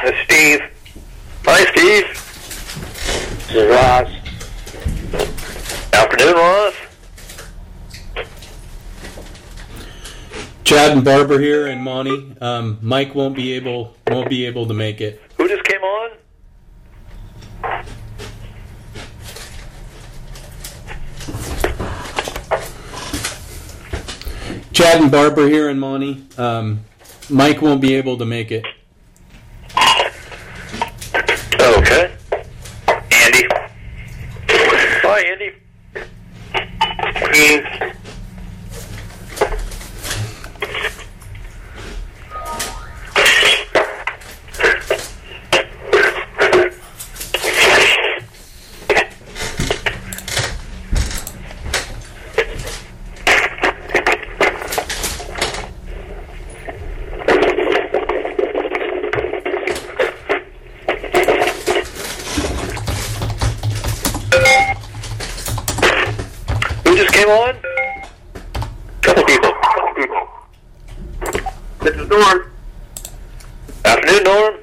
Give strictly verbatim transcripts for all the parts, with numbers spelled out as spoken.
It's Steve. Hi, Steve. This is Ross. Afternoon, Ross. Chad and Barbara here, and Monty. Um, Mike won't be able won't be able to make it. Who just came on? Chad and Barbara here, and Monty. Um, Mike won't be able to make it. Okay. Andy. Hi, Andy. Queen. Came on? Couple people. Couple people. This is Norm. Afternoon, Norm.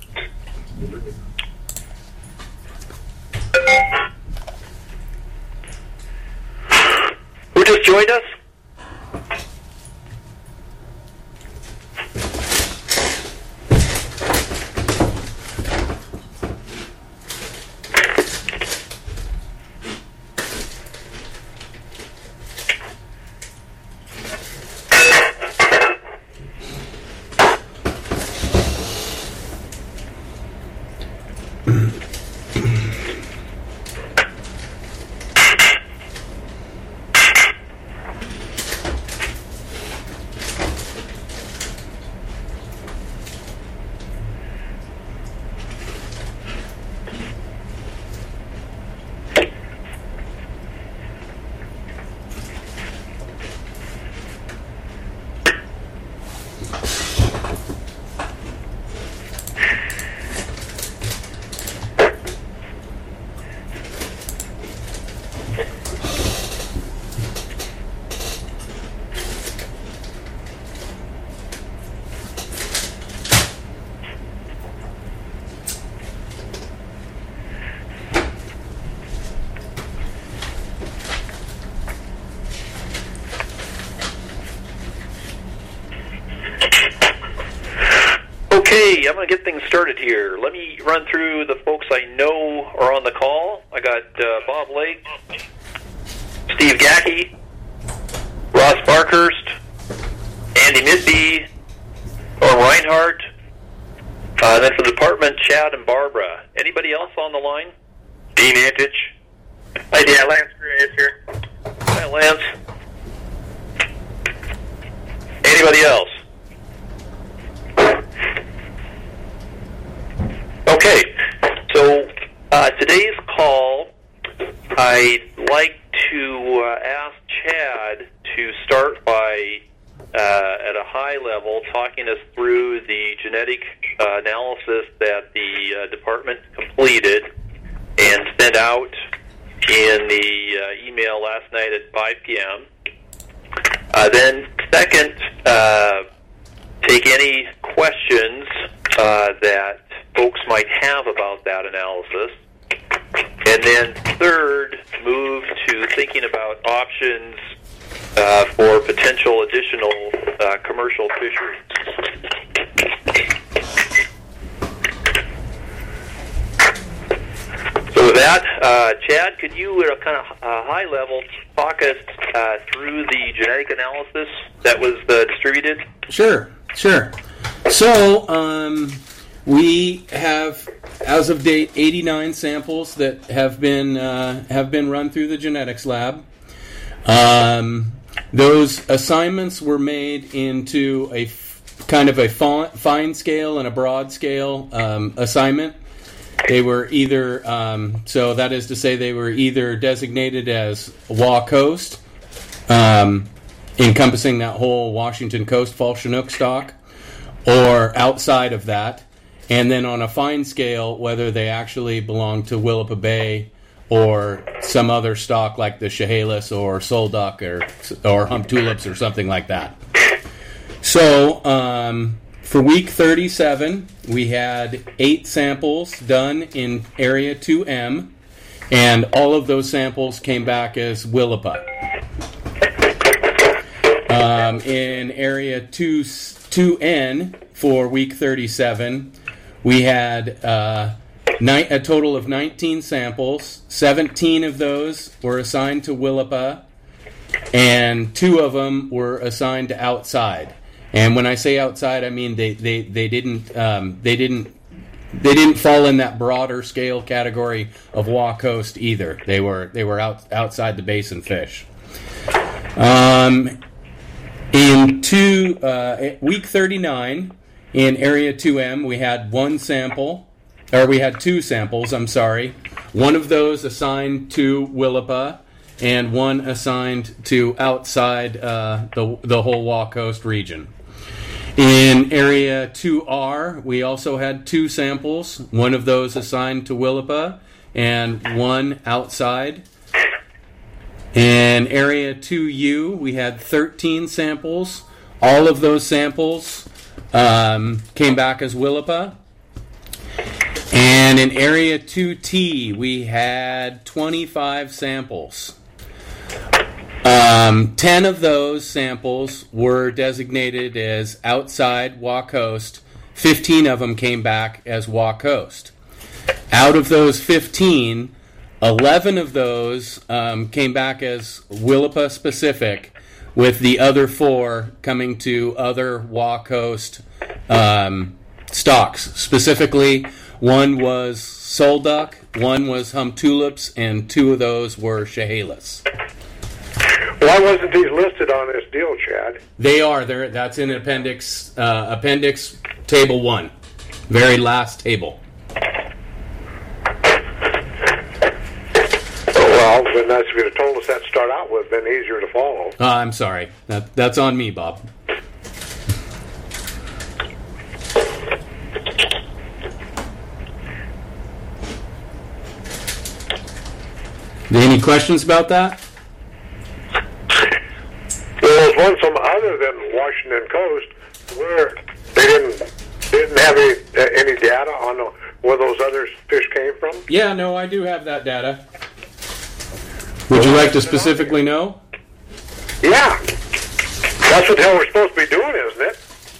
Who just joined us? Okay, I'm going to get things started here. Let me run through the folks I know are on the call. I got uh, Bob Lake, Steve Gackey, Ross Barkhurst, Andy Midby, or Reinhardt, uh, then for the department, Chad and Barbara. Anybody else on the line? Dean Antich. Hi, Dan. Lance Gray is here. Hi, Lance. Anybody else? Okay, so uh, today's call, I'd like to uh, ask Chad to start by, uh, at a high level, talking us through the genetic uh, analysis that the uh, department completed and sent out in the uh, email last night at five p.m. Uh, then, second, uh, take any questions uh, that folks might have about that analysis. And then third, move to thinking about options uh, for potential additional uh, commercial fisheries. So with that, uh, Chad, could you at a kind of uh, high level talk us uh, through the genetic analysis that was uh, distributed? Sure, sure. So, um... we have, as of date, eighty-nine samples that have been uh, have been run through the genetics lab. Um, those assignments were made into a f- kind of a fa- fine scale and a broad scale um, assignment. They were either, um, so that is to say, they were either designated as W A Coast, um, encompassing that whole Washington Coast fall Chinook stock, or outside of that. And then on a fine scale, whether they actually belong to Willapa Bay or some other stock like the Chehalis or Solduck or or Hump Tulips or something like that. So um, for week thirty-seven, we had eight samples done in area two M, and all of those samples came back as Willapa. Um, in area two, two N for week thirty-seven, we had uh, ni- a total of nineteen samples. seventeen of those were assigned to Willapa, and two of them were assigned to outside. And when I say outside, I mean they, they, they didn't um, they didn't they didn't fall in that broader scale category of Wa Coast either. They were they were out, outside the basin fish. Um, in two uh, week thirty-nine in area two M, we had one sample, or we had two samples. I'm sorry, one of those assigned to Willapa, and one assigned to outside uh, the the whole Wa Coast region. In area two R, we also had two samples, one of those assigned to Willapa and one outside. In area two U, we had thirteen samples. All of those samples um, came back as Willapa. And in area two T, we had twenty-five samples. Um, ten of those samples were designated as outside Wa Coast. fifteen of them came back as Wa Coast. Out of those fifteen, eleven of those um, came back as Willapa specific, with the other four coming to other Wa Coast um, stocks. Specifically, one was sole duck, one was hump tulips, and two of those were Chehalis. Why wasn't these listed on this deal, Chad? They are. There. That's in appendix uh, appendix table one, very last table. Well, then that's if you'd have told us that to start out with, been easier to follow. Uh, I'm sorry. That, that's on me, Bob. Any questions about that? Well, there's one from other than Washington Coast where they didn't didn't have any uh, any data on uh, where those other fish came from. Yeah, no, I do have that data. Would you like to specifically know? Yeah, that's what the hell we're supposed to be doing, isn't it?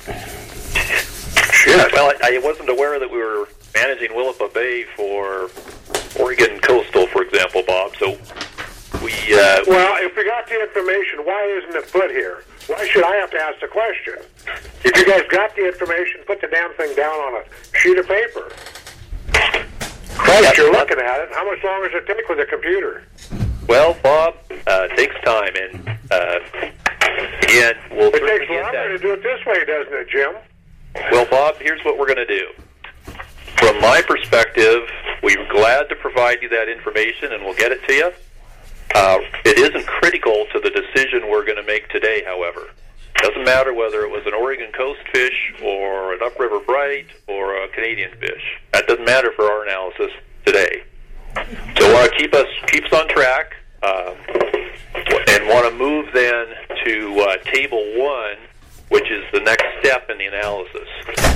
Shit. Well, I, I wasn't aware that we were managing Willapa Bay for Oregon Coastal, for example, Bob. So we. Uh, well, if we got the information, why isn't it put here? Why should I have to ask the question? If you guys got the information, put the damn thing down on a sheet of paper. Christ, you're looking at it. How much longer does it take with a computer? Well, Bob, uh, it takes time, and uh, and we'll. It takes longer to do it this way, doesn't it, Jim? Well, Bob, here's what we're going to do. From my perspective, we're glad to provide you that information, and we'll get it to you. Uh, it isn't critical to the decision we're going to make today, however. It doesn't matter whether it was an Oregon coast fish or an upriver bright or a Canadian fish. That doesn't matter for our analysis today. So want to keep us keep us on track, uh, and want to move then to uh, table one, which is the next step in the analysis.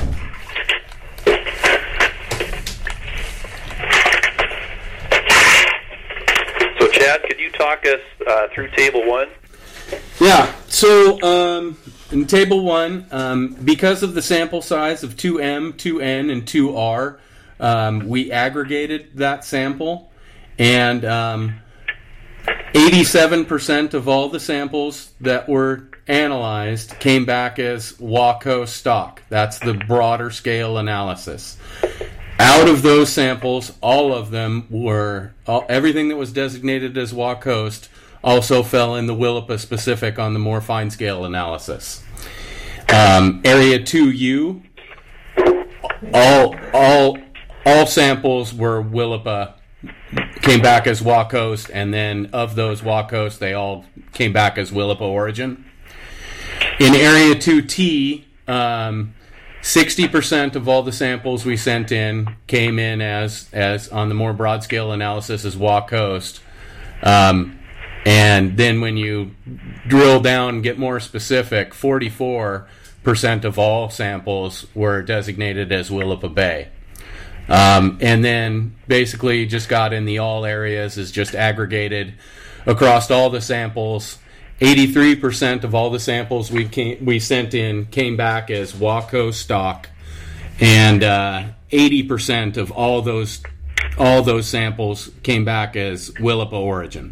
So, Chad, could you talk us uh, through table one? Yeah. So, um, in table one, um, because of the sample size of two M, two N, and two R, um, we aggregated that sample, and um, eighty-seven percent of all the samples that were analyzed came back as Wa Coast stock. That's the broader scale analysis. Out of those samples, all of them were, all, everything that was designated as Wa Coast also fell in the Willapa specific on the more fine scale analysis. Um, area two U, all all all samples were Willapa, came back as Wa Coast, and then of those Wa Coast, they all came back as Willapa origin. In area two T, um, sixty percent of all the samples we sent in came in as as on the more broad scale analysis as Wa Coast. Um, and then when you drill down and get more specific, forty-four percent of all samples were designated as Willapa Bay. Um, and then basically just got in the all areas is just aggregated across all the samples. eighty-three percent of all the samples we came, we sent in came back as Waco stock, and uh, eighty percent of all those all those samples came back as Willapa origin.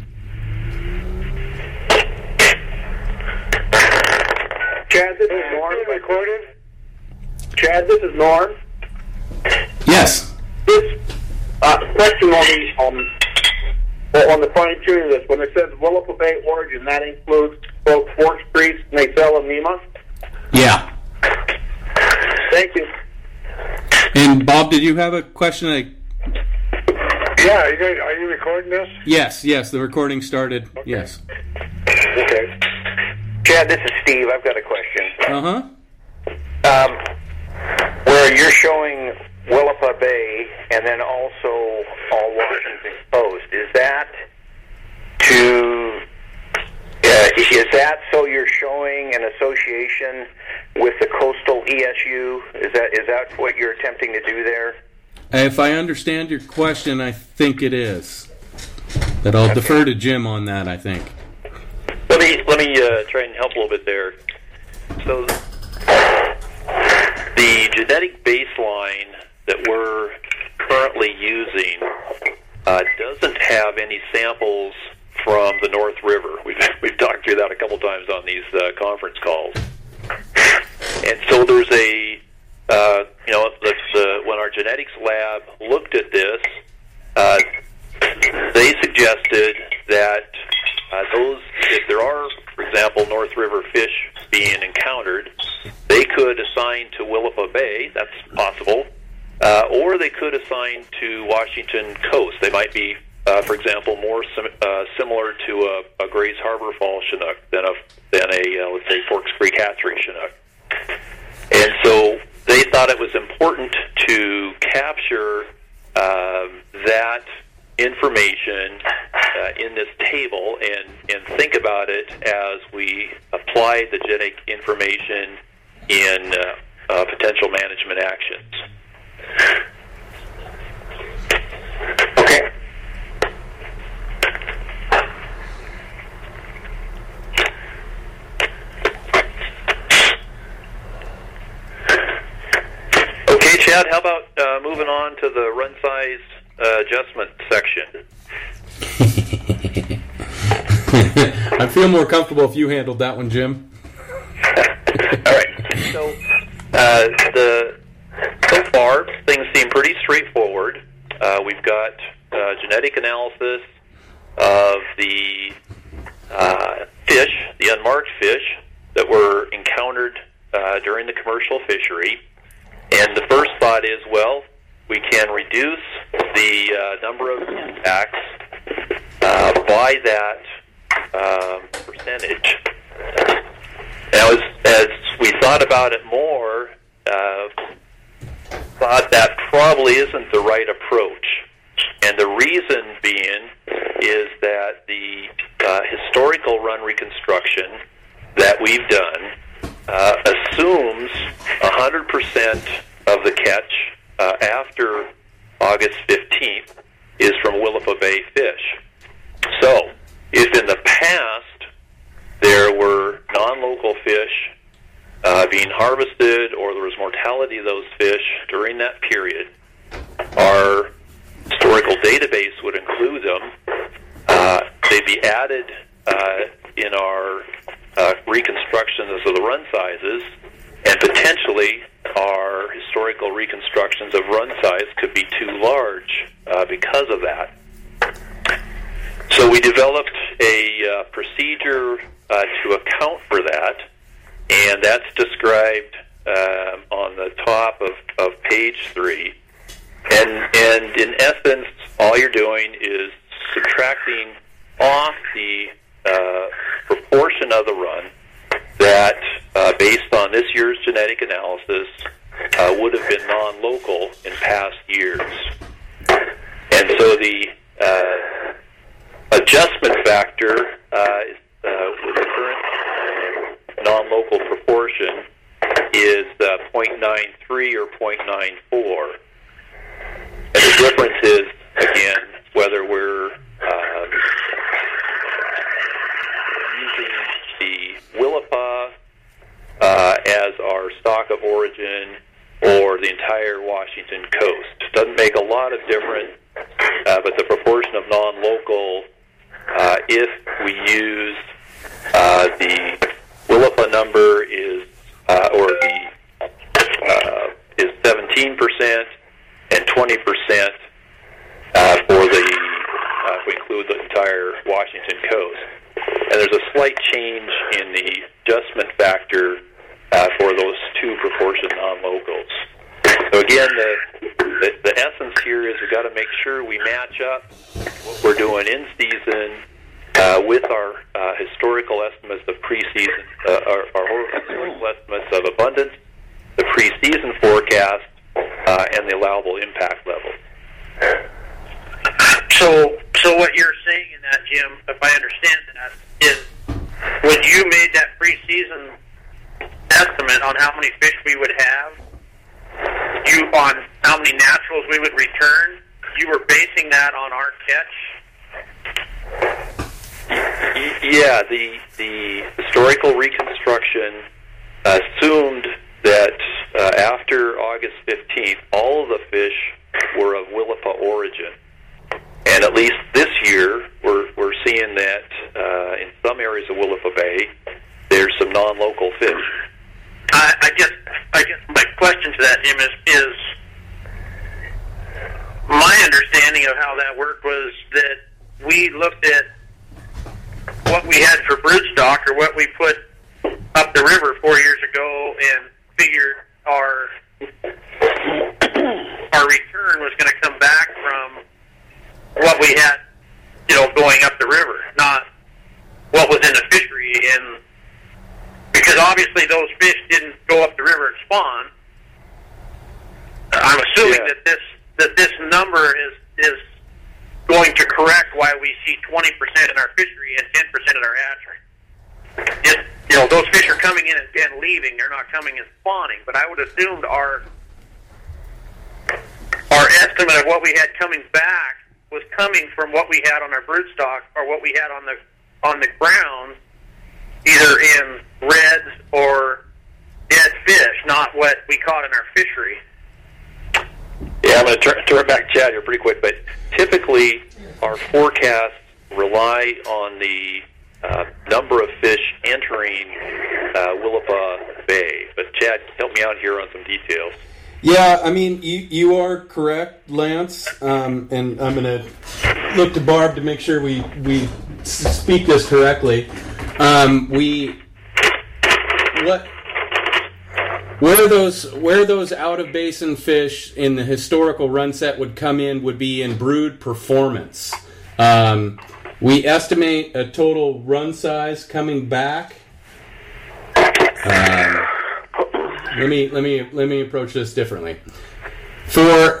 Chad, this is Norm. Recorded. Chad, this is Norm. Yes. This uh, question on the um, on the fine tuning of this, when it says Willapa Bay origin, that includes both Forks Creek, Nazelle, and Nema? Yeah. Thank you. And Bob, did you have a question? I... Yeah, are you, guys, are you recording this? Yes, yes, the recording started. Okay. Yes. Okay. Chad, this is Steve. I've got a question. Uh-huh. Um, where you're showing Willapa Bay and then also all Washington Coast, is that to uh, is that so you're showing an association with the coastal E S U? Is that is that what you're attempting to do there? If I understand your question, I think it is. But I'll okay. defer to Jim on that, I think. Let me let me uh, try and help a little bit there. So the genetic baseline that we're currently using uh, doesn't have any samples from the North River. We've we've talked through that a couple times on these uh, conference calls, and so there's a uh, you know the, the when our genetics lab looked at this, uh, they suggested that uh, those if there are, for example, North River fish being encountered, they could assign to Willapa Bay. That's possible. Uh, or they could assign to Washington Coast. They might be, uh, for example, more sim- uh, similar to a, a Grays Harbor Fall Chinook than a than a uh, let's say Forks Creek Hatchery Chinook. And so they thought it was important to capture uh, that information uh, in this table and and think about it as we apply the genetic information in uh, uh, potential management actions. Okay. Okay, Chad, how about uh, moving on to the run size uh, adjustment section? I feel more comfortable if you handled that one, Jim. All right. So, uh, the so far, things seem pretty straightforward. Uh, we've got uh, genetic analysis of the uh, fish, the unmarked fish that were encountered uh, during the commercial fishery. And the first thought is, well, we can reduce the uh, number of impacts uh, by that um, percentage. Now, as, as we thought about it more, uh, thought that probably isn't the right approach. And the reason being is that the uh, historical run reconstruction that we've done uh, assumes one hundred percent of the catch uh, after August fifteenth is from Willapa Bay fish. So, if in the past there were non-local fish uh, being harvested or there was mortality of those fish during that period, our historical database would include them. Uh, they'd be added uh, in our uh, reconstructions of the run sizes, and potentially our historical reconstructions of run size could be too large uh, because of that. So we developed a uh, procedure uh, to account for that, and that's described uh, on the top of, of page three. And, and in essence, all you're doing is subtracting off the uh, proportion of the run that, uh, based on this year's genetic analysis, uh, would have been non-local in past years. And so the uh, adjustment factor uh, uh, with the current non-local proportion is uh, zero point nine three or zero point nine four. And the difference is, again, whether we're uh, using the Willapa uh, as our stock of origin or the entire Washington coast. Doesn't make a lot of difference, uh, but the proportion of non-local, uh, if we use uh, the Willapa number is, uh, or the uh, is seventeen percent and twenty percent uh, for the, uh, if we include the entire Washington coast. And there's a slight change in the adjustment factor uh, for those two proportion non-locals. So again, the, the, the essence here is we've got to make sure we match up what we're doing in season uh, with our uh, historical estimates of pre-season, uh, our, our historical estimates of abundance, the pre-season forecast, uh, and the allowable impact level. So, so what you're saying in that, Jim, if I understand that, is when you made that pre-season estimate on how many fish we would have, you on how many naturals we would return, you were basing that on our catch? Yeah, the the historical reconstruction assumed that uh, after August fifteenth, all of the fish were of Willapa origin. And at least this year, we're we're seeing that uh, in some areas of Willapa Bay, there's some non-local fish. I, I guess I guess my question to that, Jim, is, is my understanding of how that worked was that we looked at what we had for broodstock or what we put up the river four years ago and figured our our return was going to come back from what we had, you know, going up the river, not what was in the fishery. And because obviously those fish didn't go up the river and spawn, I'm assuming yeah. that this that this number is is going to correct why we see twenty percent in our fishery and ten percent in our hatchery. It, you know, those fish are coming in and, and leaving; they're not coming and spawning. But I would assume our our estimate of what we had coming back was coming from what we had on our broodstock or what we had on the on the ground, either in reds or dead fish, not what we caught in our fishery. Yeah, I'm going to turn, turn back to Chad here pretty quick, but typically our forecasts rely on the uh, number of fish entering uh, Willapa Bay. But Chad, help me out here on some details. Yeah, I mean, you, you are correct, Lance, um, and I'm going to look to Barb to make sure we, we speak this correctly. Um, we what where those where those out of basin fish in the historical run set would come in would be in brood performance. Um, we estimate a total run size coming back. Um, let me let me let me approach this differently. For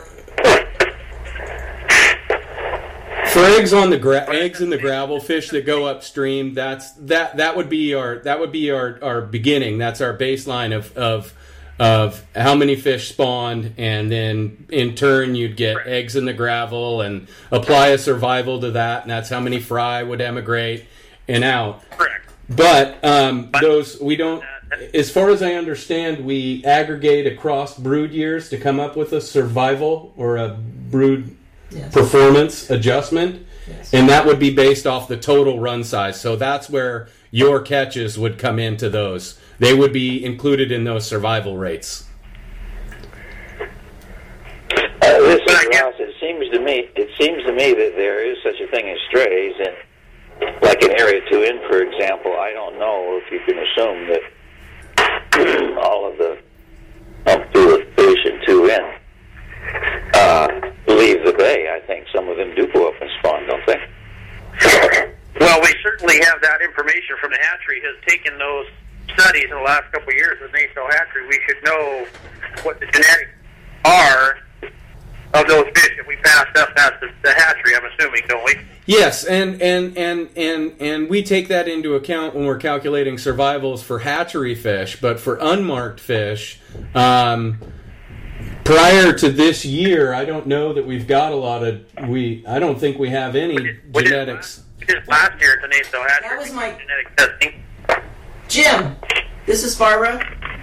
For eggs on the gra- eggs in the gravel fish that go upstream, that's that that would be our that would be our, our beginning. That's our baseline of, of of how many fish spawned, and then in turn you'd get eggs in the gravel and apply a survival to that, and that's how many fry would emigrate and out. Correct. But um, those we don't. As far as I understand, we aggregate across brood years to come up with a survival or a brood. Yes. Performance adjustment, yes. And that would be based off the total run size. So that's where your catches would come into those. They would be included in those survival rates. Uh, this is Ross. It seems to me, it seems to me that there is such a thing as strays, and like in Area two N, for example, I don't know if you can assume that all of the umptooth fish in two N uh, leave the bay. I think some of them do go up and spawn, don't they? Well, we certainly have that information from the hatchery. Has taken those studies in the last couple of years with Naso Hatchery. We should know what the genetics are of those fish that we passed up past the, the hatchery, I'm assuming, don't we? Yes, and, and, and, and, and we take that into account when we're calculating survivals for hatchery fish, but for unmarked fish, um, prior to this year, I don't know that we've got a lot of, we, I don't think we have any We did genetics. last- we did last year at the Naso Hatchery. That was my- genetic testing. Jim, this is Barbara.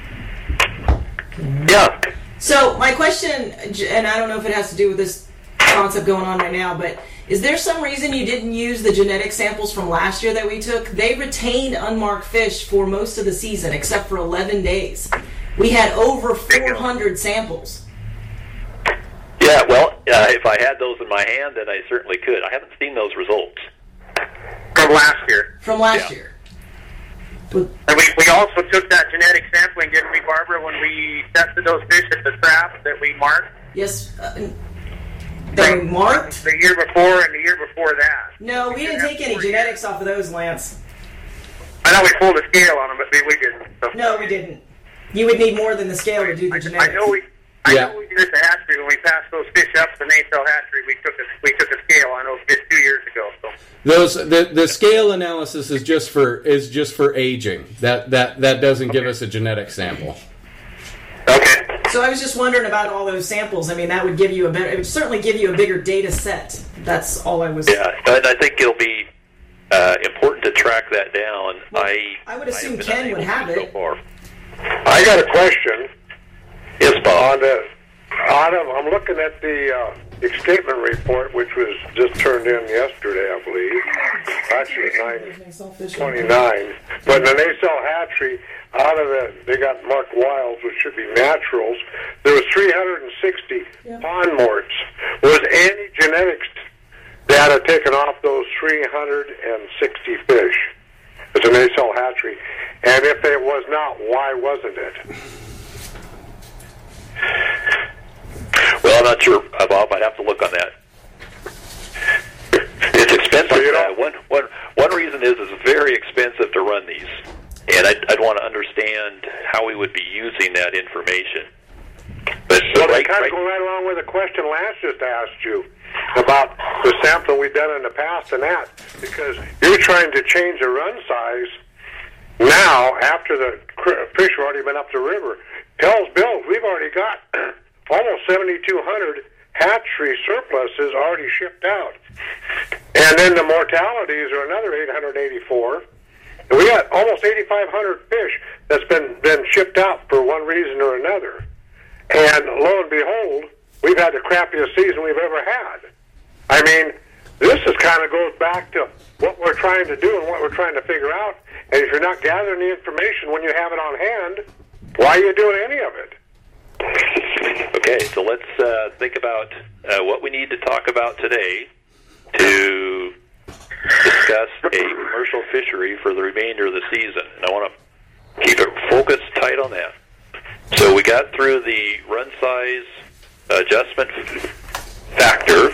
Yeah. So my question, and I don't know if it has to do with this concept going on right now, but is there some reason you didn't use the genetic samples from last year that we took? They retained unmarked fish for most of the season, except for eleven days. We had over four hundred samples. Yeah, well, uh, if I had those in my hand, then I certainly could. I haven't seen those results. From last year. From last Yeah. year. And we, we also took that genetic sampling, didn't we, Barbara, when we tested those fish at the trap that we marked? Yes, uh, that we marked? The year before and the year before that. No, we didn't take any genetics off of those, Lance. I know we pulled a scale on them, but we didn't. So. No, we didn't. You would need more than the scale to do the I, genetics. I know we. I Yeah. know we did at the hatchery when we passed those fish up to the Naso Hatchery. We took a we took a scale on those fish two years ago. So Those the, the scale analysis is just for is just for aging. That that that doesn't give us a genetic sample. okay. So I was just wondering about all those samples. I mean, that would give you a better. It would certainly give you a bigger data set. That's all I was. Yeah, and I think it'll be uh, important to track that down. Well, I I would assume have been Ken would unable have to it. So far. I got a question. Yes, Bob. On the, out of, I'm looking at the uh, escapement report, which was just turned in yesterday, I believe. Actually, nine twenty-nine. But in the Naso Hatchery, out of the, they got marked wilds, which should be naturals. There was three hundred sixty Yeah. pond morts. Was any genetics data taken off those three hundred sixty fish? It's a Naso Hatchery. And if it was not, why wasn't it? Well, I'm not sure, uh, Bob. I'd have to look on that. It's expensive. So you Uh, don't- one, one, one reason is it's very expensive to run these, and I'd, I'd want to understand how we would be using that information. But Well, they right, kind right, of go right along with the question Lance just asked you about the sampling we've done in the past and that, because you're trying to change the run size now after the cr- fish have already been up the river. Hell's Bills, we've already got almost seventy-two hundred hatchery surpluses already shipped out. And then the mortalities are another eight hundred eighty-four. And we got almost eighty-five hundred fish that's been, been shipped out for one reason or another. And lo and behold, we've had the crappiest season we've ever had. I mean, this is kind of goes back to what we're trying to do and what we're trying to figure out. And if you're not gathering the information when you have it on hand, why are you doing any of it? Okay, so let's uh, think about uh, what we need to talk about today to discuss a commercial fishery for the remainder of the season. And I want to keep it focused tight on that. So we got through the run size adjustment factor.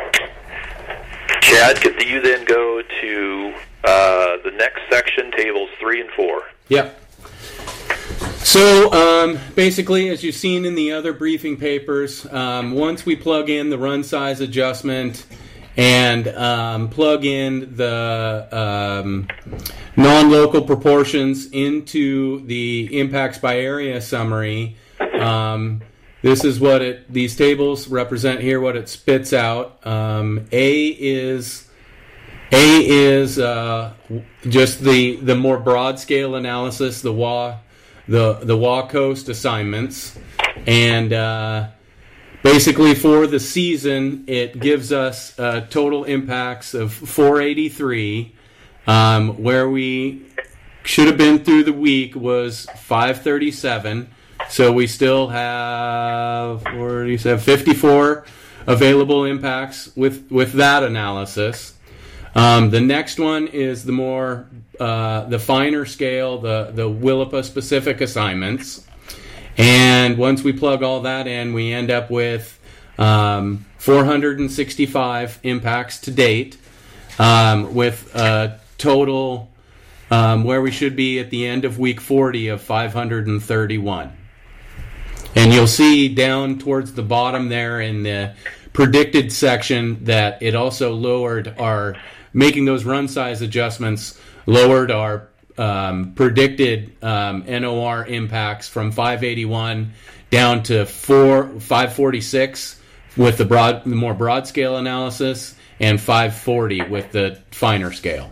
Chad, could you then go to uh, the next section, tables three and four? Yep. So um, basically, as you've seen in the other briefing papers, um, once we plug in the run size adjustment and um, plug in the um, non-local proportions into the impacts by area summary, um, this is what it. These tables represent here what it spits out. Um, A is A is uh, just the the more broad scale analysis, the W A. the the W A Coast assignments, and uh, basically for the season it gives us uh, total impacts of four eighty-three. Um, where we should have been through the week was five thirty-seven, so we still have forty-seven, fifty-four available impacts with with that analysis. Um, the next one is the more uh, the finer scale, the the Willapa specific assignments, and once we plug all that in, we end up with um, four hundred sixty-five impacts to date, um, with a total um, where we should be at the end of week forty of five hundred thirty-one. And you'll see down towards the bottom there in the predicted section that it also lowered our, making those run size adjustments, lowered our um, predicted um, N O R impacts from five eighty-one down to four, five forty-six with the broad, the more broad scale analysis, and five forty with the finer scale.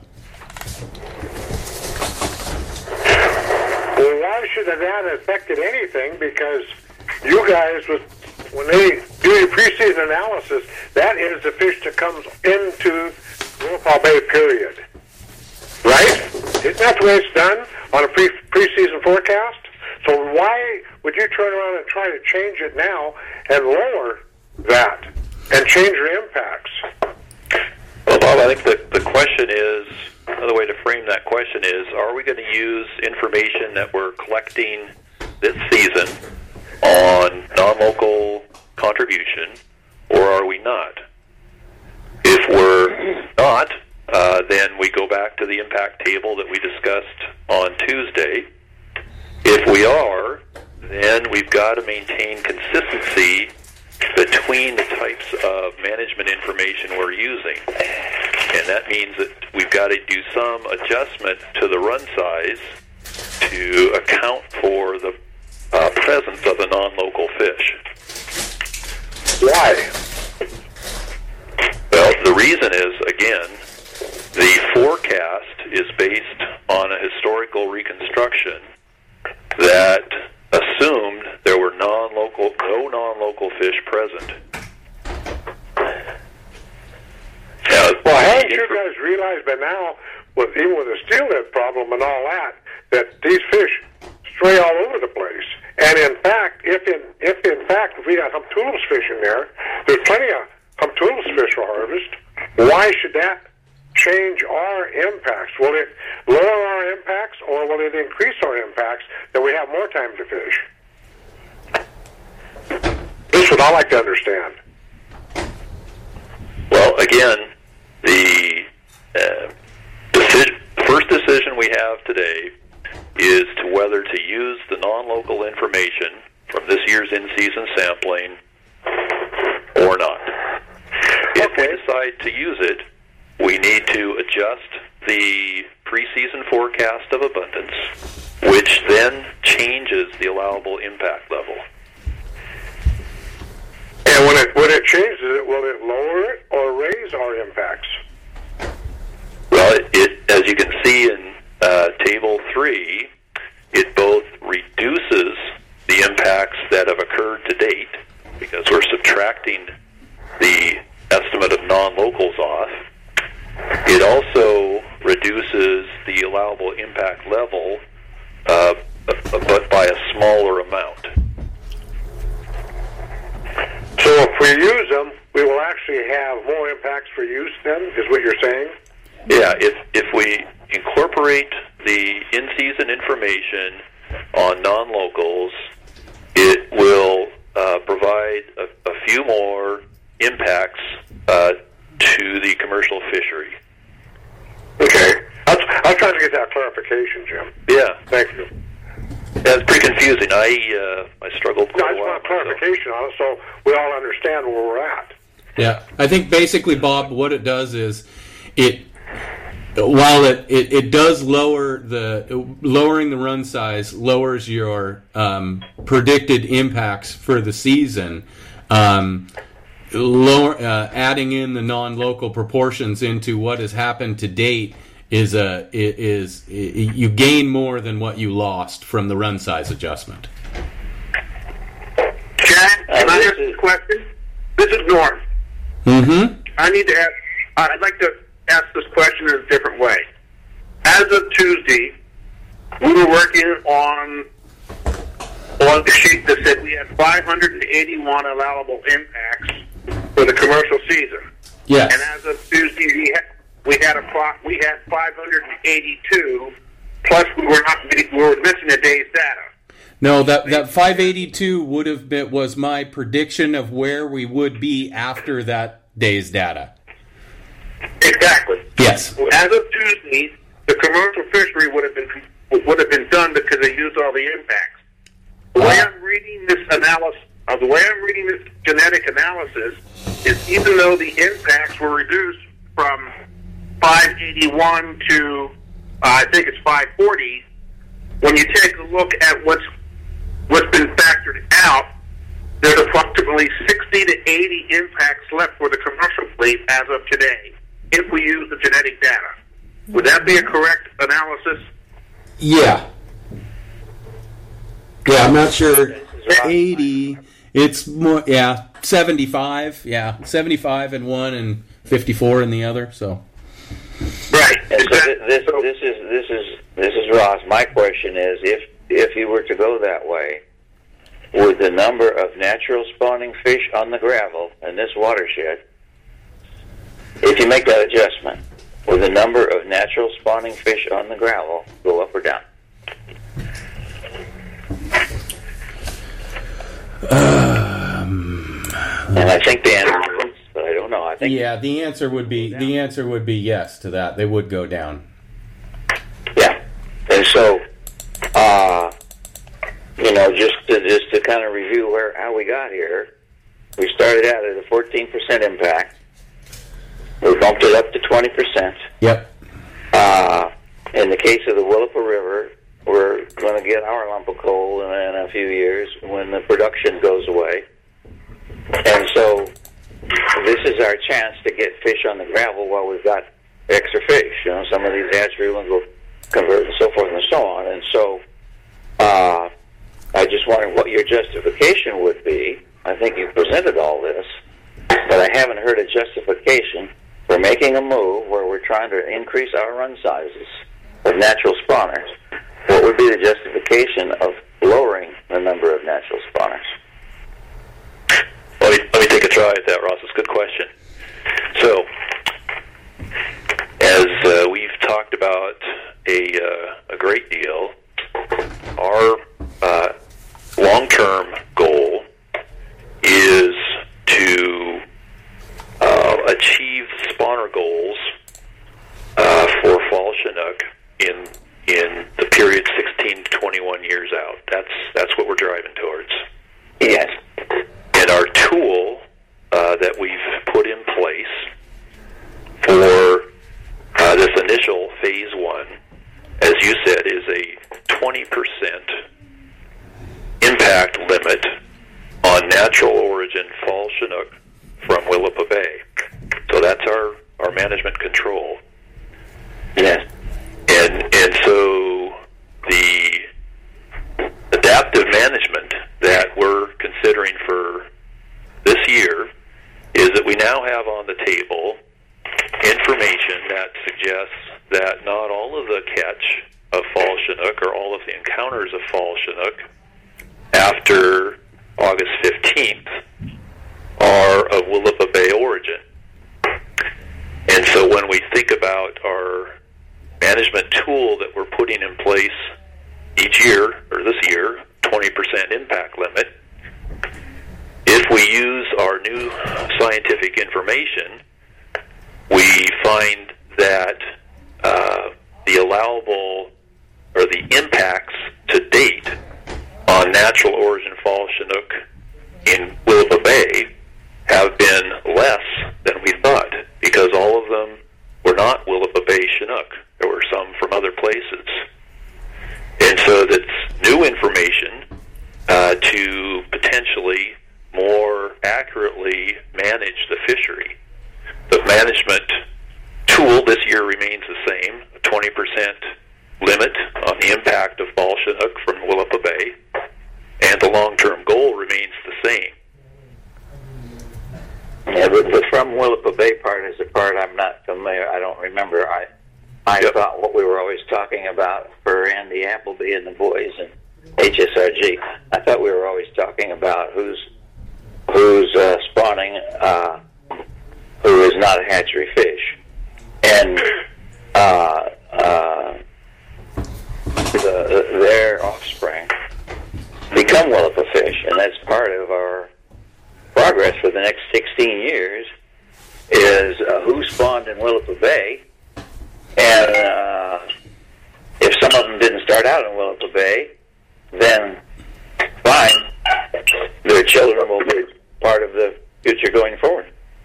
Well, why should that have affected anything? Because you guys, with when they do your preseason analysis, that is the fish that comes into Willapa Bay, period. Right? Isn't that the way it's done on a pre preseason forecast? So why would you turn around and try to change it now and lower that and change your impacts? Well, Bob, I think the, the question is, another way to frame that question is, are we going to use information that we're collecting this season on non-local contribution, or are we not? If we're not, uh, then we go back to the impact table that we discussed on Tuesday. If we are, then we've got to maintain consistency between the types of management information we're using. And that means that we've got to do some adjustment to the run size to account for the uh, presence of the non-local fish. Why? Well, the reason is, again, the forecast is based on a historical reconstruction that assumed there were non-local, no non-local fish present. Now, well, haven't you guys realized by now, with even with the steelhead problem and all that, that these fish stray all over the place? And in fact, if in if in fact if we got Humptulis fish in there, there's plenty of Humptulis fish for harvest. Why should that change our impacts? Will it lower our impacts, or will it increase our impacts that we have more time to fish? This is what I like to understand. Well, again, the uh, decision, first decision we have today is to whether to use the non-local information from this year's in-season sampling or not. If we decide to use it, we need to adjust the preseason forecast of abundance, which then changes the allowable impact level. And when it when it changes it, will it lower it or raise our impacts? Well, it, it as you can see in uh, Table three, it both reduces the impacts that have occurred to date, because we're subtracting the estimate of non-locals off. It also reduces the allowable impact level, uh, but by a smaller amount. So if we use them, we will actually have more impacts for use then, is what you're saying? Yeah, if if we incorporate the in-season information on non-locals, it will uh, provide a, a few more impacts uh, to the commercial fishery. Okay. I was, I was trying to get that clarification, Jim. Yeah. Thank you. That's pretty confusing. I uh, I struggled No, quite I a just while want clarification on it so we all understand where we're at. Yeah, I think basically, Bob, what it does is it, while it, it, it does lower the, lowering the run size lowers your um, predicted impacts for the season. Um, lower, uh, adding in the non-local proportions into what has happened to date is a is, is you gain more than what you lost from the run size adjustment. Chad, can Uh, I this ask is- a question? This is Norm. Mm-hmm. I need to ask. I'd like to ask this question in a different way. As of Tuesday, we were working on on the sheet that said we had five hundred eighty-one allowable impacts for the commercial season. Yes. And as of Tuesday, we had we had a pro- we had five hundred eighty-two. Plus, we were not we were missing a day's data. No, that that five eighty-two would have been was my prediction of where we would be after that day's data. Exactly. Yes. As of Tuesday, the commercial fishery would have been would have been done because they used all the impacts. The way I'm reading this analysis, uh, the way I'm reading this genetic analysis, is even though the impacts were reduced from five eighty-one to, uh, I think it's five forty, when you take a look at what's what's been factored out, there's approximately sixty to eighty impacts left for the commercial fleet as of today, if we use the genetic data. Would that be a correct analysis? Yeah. Yeah, I'm not sure. eighty. It's more, yeah, seventy-five. Yeah, seventy-five in one and fifty-four in the other. So. Right. And so th- this this is this is this is Ross. My question is, if if you were to go that way, would the number of natural spawning fish on the gravel in this watershed, if you make that adjustment, would the number of natural spawning fish on the gravel go up or down? Um, and I think the answer is, but I don't know. I think yeah, the answer would be the answer would be yes to that. They would go down. Yeah, and so, uh, you know, just to, just to kind of review where how we got here, we started out at a fourteen percent impact. We bumped it up to twenty percent. Yep. Uh, in the case of the Willapa River, we're going to get our lump of coal in, in a few years when the production goes away. And so this is our chance to get fish on the gravel while we've got extra fish. You know, some of these hatchery ones will convert and so forth and so on. And so uh, I just wondered what your justification would be. I think you presented all this, but I haven't heard a justification for making a move where we're trying to increase our run sizes of natural spawners. What would be the justification of lowering the number of natural spawners? Let me, let me take a try at that, Ross. It's a good question. So, as uh, we've talked about a, uh, a great deal, our uh, long-term goal is to uh, achieve spawner goals uh, for fall Chinook in in the period sixteen to twenty-one years out. That's that's what we're driving towards. Yes. And our tool uh, that we've put in place for uh, this initial phase one, as you said, is a twenty percent impact limit on natural origin fall Chinook from Willapa Bay. So that's our, our management control. Yes. And and so the adaptive management that we're considering for this year is that we now have on the table information that suggests that not all of the catch of fall Chinook or all of the encounters of fall Chinook after August fifteenth are of Willapa Bay origin. And so when we think about our management tool that we're putting in place each year, or this year, twenty percent impact limit, if we use our new scientific information, we find that uh, the allowable, or the impacts to date on natural origin fall Chinook in Willapa Bay have been less than we thought, because all of them were not Willapa Bay Chinook. There were some from other places. And so that's new information uh, to potentially more accurately manage the fishery. The management tool this year remains the same, a twenty percent limit on the impact of fall Chinook from Willapa Bay, and the long-term goal remains the same. Yeah, but the from Willapa Bay part is the part I'm not familiar. I don't remember. I I yep. thought what we were always talking about for Andy Appleby and the boys and H S R G. I thought we were always talking about who's who's uh, spawning, uh, who is not a hatchery fish, and uh, uh, the, their offspring become Willapa fish, and that's part of our progress for the next sixteen years. Is uh, who spawned in Willapa Bay. And uh, if some of them didn't start out in Willapa Bay, then fine, their children will be part of the future going forward.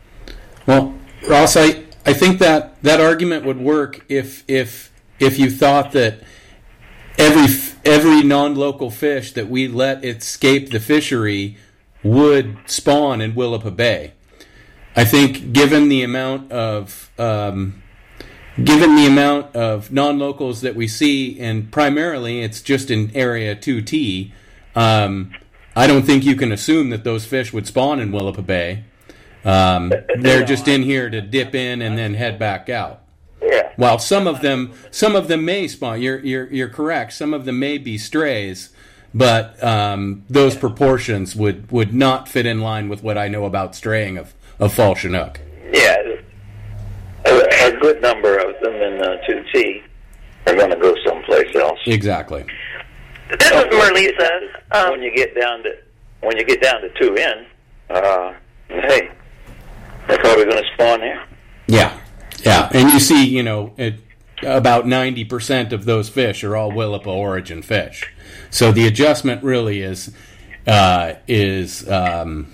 Ross, I, I think that that argument would work if if if you thought that every every non-local fish that we let escape the fishery would spawn in Willapa Bay. I think given the amount of um, given the amount of non-locals that we see, and primarily it's just in Area two T, um, I don't think you can assume that those fish would spawn in Willapa Bay. Um, they're just in here to dip in and then head back out. Yeah. While some of them, some of them may spawn. You're you're you're correct. Some of them may be strays, but um, those proportions would, would not fit in line with what I know about straying of, of fall Chinook. Yeah, a, a good number of them in uh, two T are going to go someplace else. Exactly. This is Marlisa. Um, when you get down to when you get down to two N, uh, hey, they're probably going to spawn here. Yeah, yeah, and you see, you know, it, about ninety percent of those fish are all Willapa origin fish. So the adjustment really is uh, is um,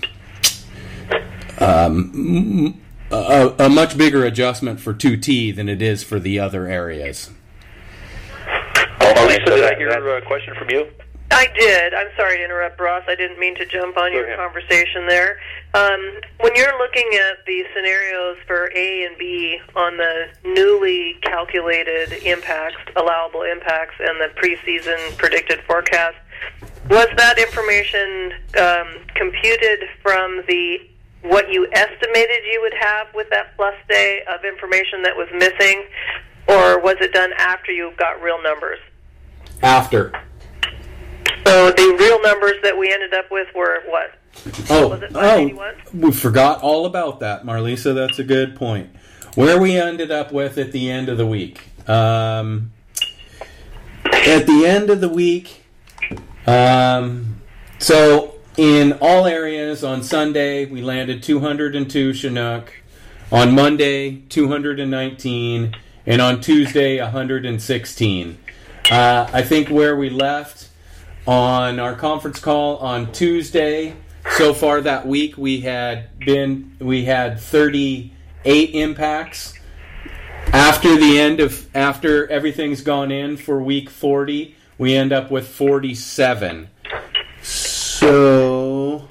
um, a, a much bigger adjustment for two T than it is for the other areas. Oh, Lisa, did I hear a question from you? I did. I'm sorry to interrupt, Ross. I didn't mean to jump on your conversation there. Um, when you're looking at the scenarios for A and B on the newly calculated impacts, allowable impacts, and the preseason predicted forecast, was that information um, computed from the what you estimated you would have with that plus day of information that was missing, or was it done after you got real numbers? After. So the real numbers that we ended up with were what? Oh, was it oh, we forgot all about that, Marlisa. That's a good point. Where we ended up with at the end of the week. Um, at the end of the week, um, so in all areas on Sunday, we landed two hundred two Chinook. On Monday, two hundred nineteen. And on Tuesday, one hundred sixteen. Uh, I think where we left on our conference call on Tuesday, so far that week we had been we had thirty-eight impacts. After the end of after everything's gone in for week forty, we end up with forty-seven. So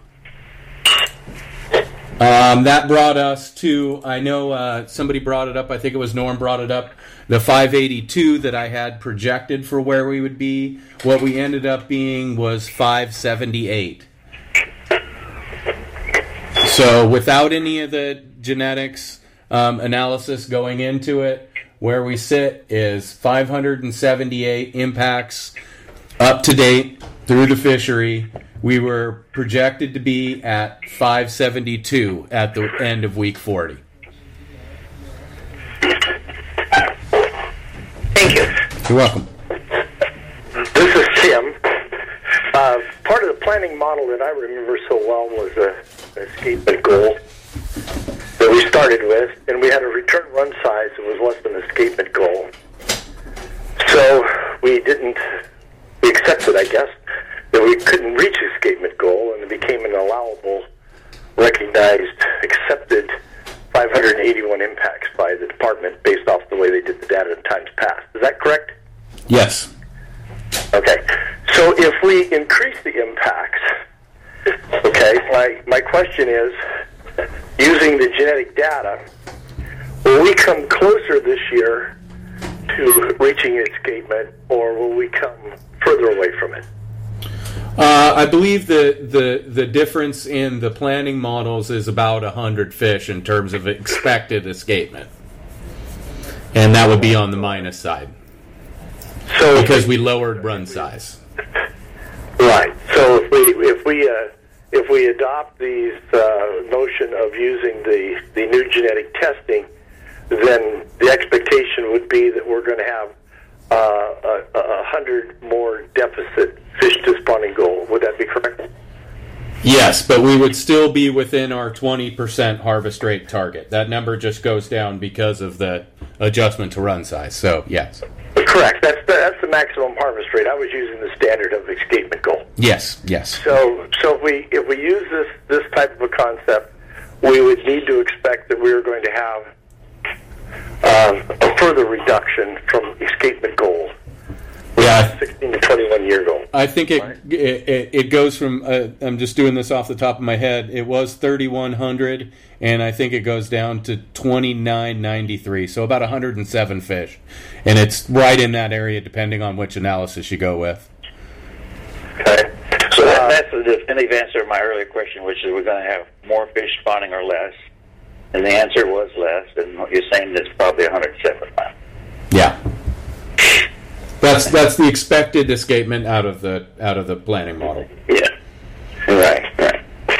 um, that brought us to, I know uh, somebody brought it up, I think it was Norm brought it up, the five eighty-two that I had projected for where we would be. What we ended up being was five seventy-eight. So without any of the genetics um, analysis going into it, where we sit is five hundred seventy-eight impacts up to date through the fishery. We were projected to be at five seventy-two at the end of week forty. Thank you. You're welcome. This is Tim. Uh, part of the planning model that I remember so well was a escapement goal that we started with, and we had a return run size that was less than the escapement goal. So we didn't, we accepted, I guess, that we couldn't reach the escapement goal, and it became an allowable, recognized, accepted five hundred eighty-one impacts by the department based off the way they did the data in times past. Is that correct? Yes. Okay. So if we increase the impacts, okay, my, my question is, using the genetic data, will we come closer this year to reaching escapement, or will we come further away from it? Uh, I believe the, the the difference in the planning models is about one hundred fish in terms of expected escapement. And that would be on the minus side. So because we lowered run size. Right. So if we if we uh, if we adopt these uh, notion of using the, the new genetic testing, then the expectation would be that we're going to have uh, a, a hundred more deficit fish to spawning goal. Would that be correct? Yes, but we would still be within our twenty percent harvest rate target. That number just goes down because of the adjustment to run size. So, yes. Correct. That's the, that's the maximum harvest rate. I was using the standard of escapement goal. Yes, yes. So so if we if we use this this type of a concept, we would need to expect that we were going to have uh, a further reduction from escapement goals. Yeah, sixteen to twenty-one year goal. I think it it, it goes from. Uh, I'm just doing this off the top of my head. It was thirty-one hundred, and I think it goes down to twenty-nine ninety-three. So about one hundred seven fish, and it's right in that area, depending on which analysis you go with. Okay. So that, that's the definitive answer to my earlier question, which is we're going to have more fish spawning or less, and the answer was less. And you're saying it's probably one hundred seven. Yeah. That's that's the expected escapement out of the out of the planning model. Yeah. Right. Right.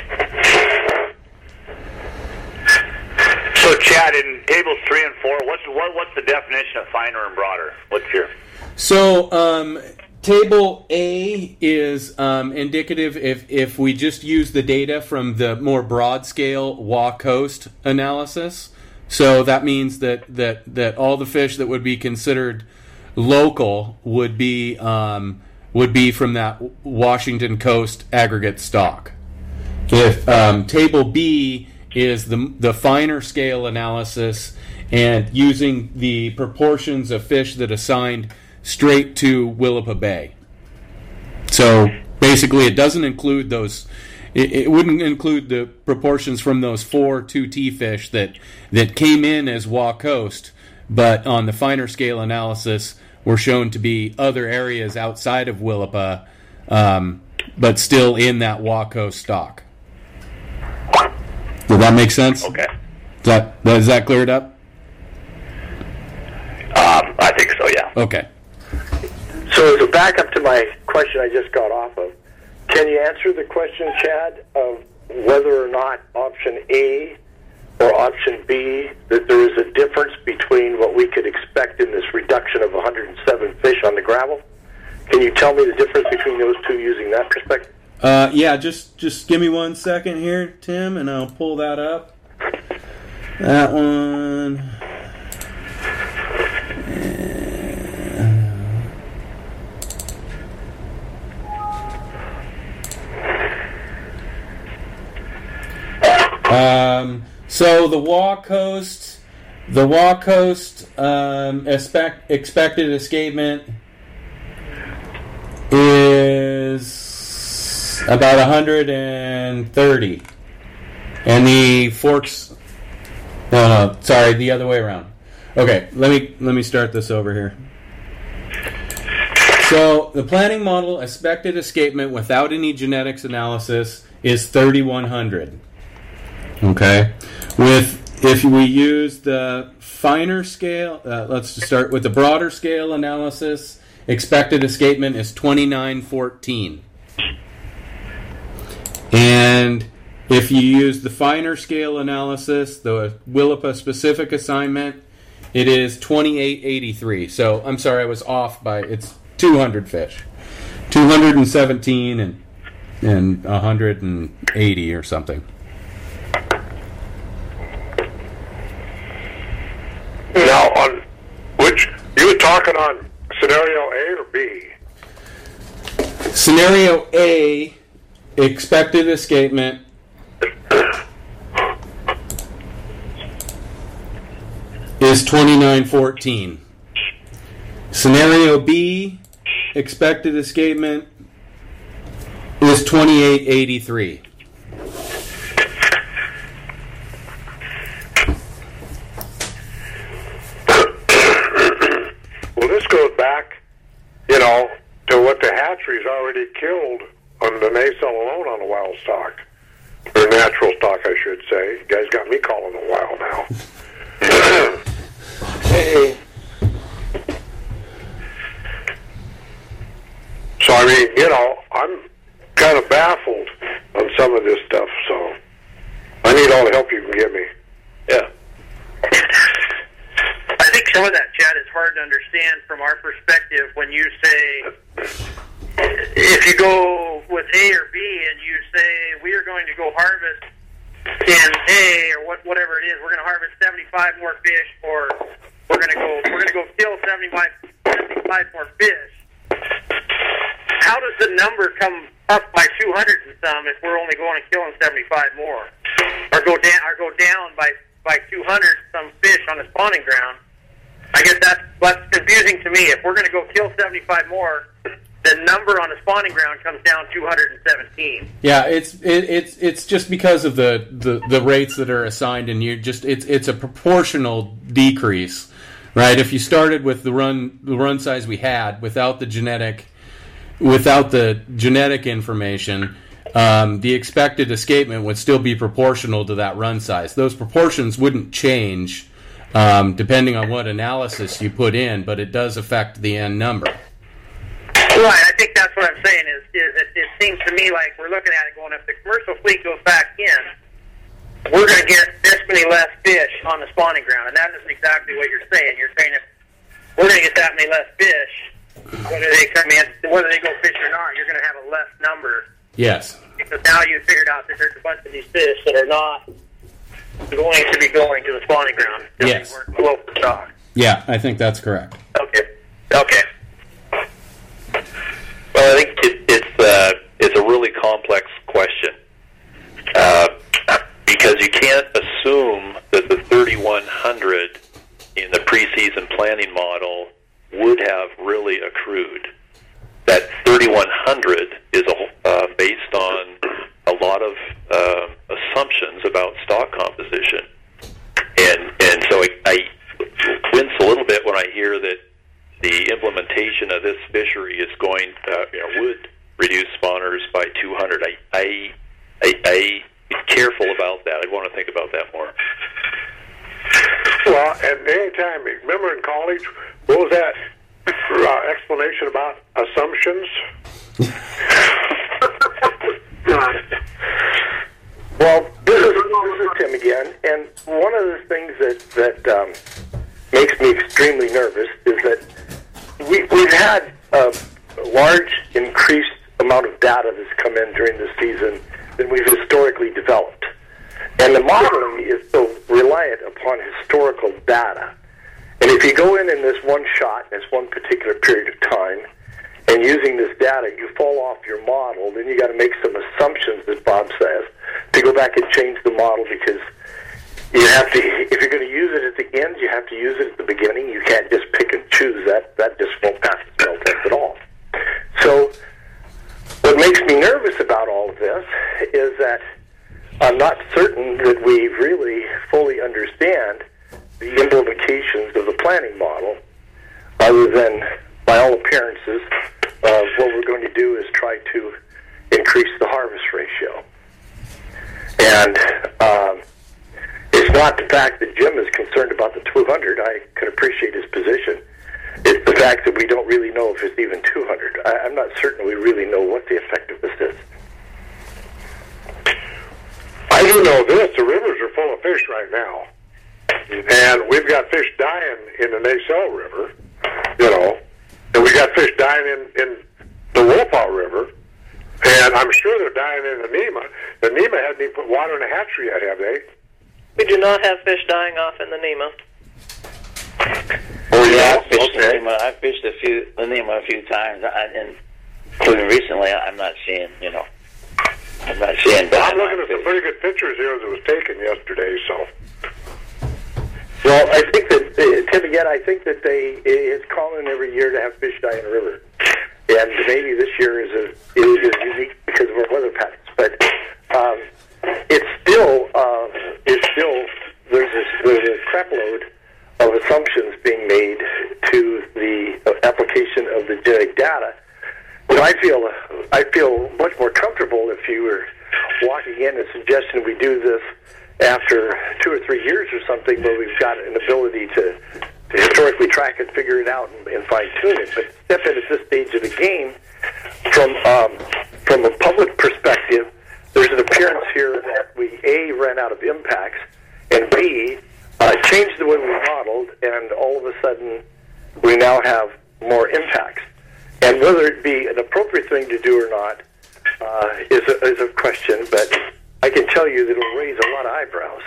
So, Chad, in tables three and four, what's what, what's the definition of finer and broader? What's your So, um, table A is um, indicative if if we just use the data from the more broad scale W A coast analysis. So that means that that that all the fish that would be considered local would be um, would be from that Washington coast aggregate stock. If um, table B is the the finer scale analysis and using the proportions of fish that assigned straight to Willapa Bay. So basically, it doesn't include those. It, it wouldn't include the proportions from those four two T fish that that came in as W A coast, but on the finer scale analysis were shown to be other areas outside of Willapa, um, but still in that W A coast stock. Did that make sense? Okay. Does that does that clear it up? Um, I think so. Yeah. Okay. So as a backup to my question I just got off of, can you answer the question, Chad, of whether or not option A or option B, that there is a difference between what we could expect in this reduction of one hundred seven fish on the gravel? Can you tell me the difference between those two using that perspective? Uh, yeah, just just give me one second here, Tim, and I'll pull that up. That one. Um, so the W A coast, the W A coast um, expect, expected escapement is about one hundred thirty, and the Forks. No, no, sorry, the other way around. Okay, let me let me start this over here. So the planning model expected escapement without any genetics analysis is thirty-one hundred. Okay, with if we use the finer scale, uh, let's just start with the broader scale analysis. Expected escapement is twenty-nine fourteen, and if you use the finer scale analysis, the Willapa specific assignment, it is twenty-eight eighty-three. So I'm sorry, I was off by it's two hundred fish, two hundred seventeen and and one hundred eighty or something. Now, on which you were talking on scenario A or B? Scenario A, expected escapement is twenty-nine fourteen. Scenario B, expected escapement is twenty-eight eighty-three. Well, this goes back, you know, to what the hatcheries already killed on the nacelle alone on the wild stock. Or natural stock, I should say. You guys got me calling them wild now. Hey. So, I mean, you know, I'm kind of baffled on some of this stuff, so I need all the help you can give me. Yeah. I think some of that, Chad, is hard to understand from our perspective when you say, if you go with A or B and you say, we are going to go harvest in A or what, whatever it is, we're going to harvest seventy-five more fish, or we're going to go we're going to go kill seventy-five, seventy-five more fish. How does the number come up by two hundred and some if we're only going and killing seventy-five more, or go down, or go down by by two hundred some fish on the spawning ground. I guess that's that's confusing to me. If we're going to go kill seventy-five more, the number on the spawning ground comes down two hundred seventeen. Yeah, it's it, it's it's just because of the, the, the rates that are assigned, and you just it's it's a proportional decrease, right? If you started with the run the run size we had without the genetic without the genetic information, um, the expected escapement would still be proportional to that run size. Those proportions wouldn't change um, depending on what analysis you put in, but it does affect the end number. Right, I think that's what I'm saying is, is it, it seems to me like we're looking at it going, if the commercial fleet goes back in, we're going to get this many less fish on the spawning ground, and that isn't exactly what you're saying. You're saying if we're going to get that many less fish, whether they come in, whether they go fish or not, you're going to have a less number. Yes. Because now you've figured out that there's a bunch of these fish that are not going to be going to the spawning ground. Yes. Below the stock. Yeah, I think that's correct. Okay. Okay. Well, I think it, it's uh, it's a really complex question uh, because you can't assume that the thirty-one hundred in the preseason planning model would have really accrued. That thirty-one hundred is a, uh, based on a lot of uh, assumptions about stock composition, and and so I, I wince a little bit when I hear that the implementation of this fishery is going, uh, you know, would reduce spawners by two hundred. I, I, I, I be careful about that. I want to think about that more. Well, and anytime, remember in college, what was that uh, explanation about assumptions? Well, this is, this is Tim again, and one of the things that, that um, makes me extremely nervous is that we, we've had a large increased amount of data that's come in during the season than we've historically developed. And the modeling is so reliant upon historical data. And if you go in in this one shot, in this one particular period of time, and using this data, you fall off your model, then you got to make some assumptions, as Bob says, to go back and change the model, because you have to, if you're going to use it at the end, you have to use it at the beginning. You can't just pick and choose. That that just won't pass the smell test at all. So what makes me nervous about all of this is that I'm not certain that we really fully understand the implications of the planning model, other than, by all appearances, uh, what we're going to do is try to increase the harvest ratio. And um, it's not the fact that Jim is concerned about the two hundred. I can appreciate his position. It's the fact that we don't really know if it's even two hundred. I, I'm not certain we really know what the effectiveness is. I do know this, the rivers are full of fish right now. And we've got fish dying in the Nacelle River, you know, and we got fish dying in, in the Wolfpaw River, and I'm sure they're dying in the Nema. The Nema hasn't even put water in the hatchery yet, have they? We do not have fish dying off in the Nema. Oh yeah, I fished okay. the Nema. I fished a few the Nema a few times, I, and including recently. I'm not seeing, you know, I'm not seeing. Well, I'm looking at some pretty good pictures here that was taken yesterday. So, well, I think that uh, Tim, again, I think that they it's common every year to have fish die in the river, and maybe this year is a is, is unique because of our weather patterns. But um, it's still uh, it's still there's a, there's a crap load of assumptions being made to the application of the genetic data. But I feel I feel much more comfortable if you were walking in and suggesting we do this after two or three years or something, where we've got an ability to, to historically track it, figure it out, and, and fine tune it. But step in at this stage of the game, from um, from a public perspective, there's an appearance here that we A, ran out of impacts, and B, uh, changed the way we modeled, and all of a sudden we now have more impacts. And whether it be an appropriate thing to do or not uh, is, a, is a question, but I can tell you that it will raise a lot of eyebrows.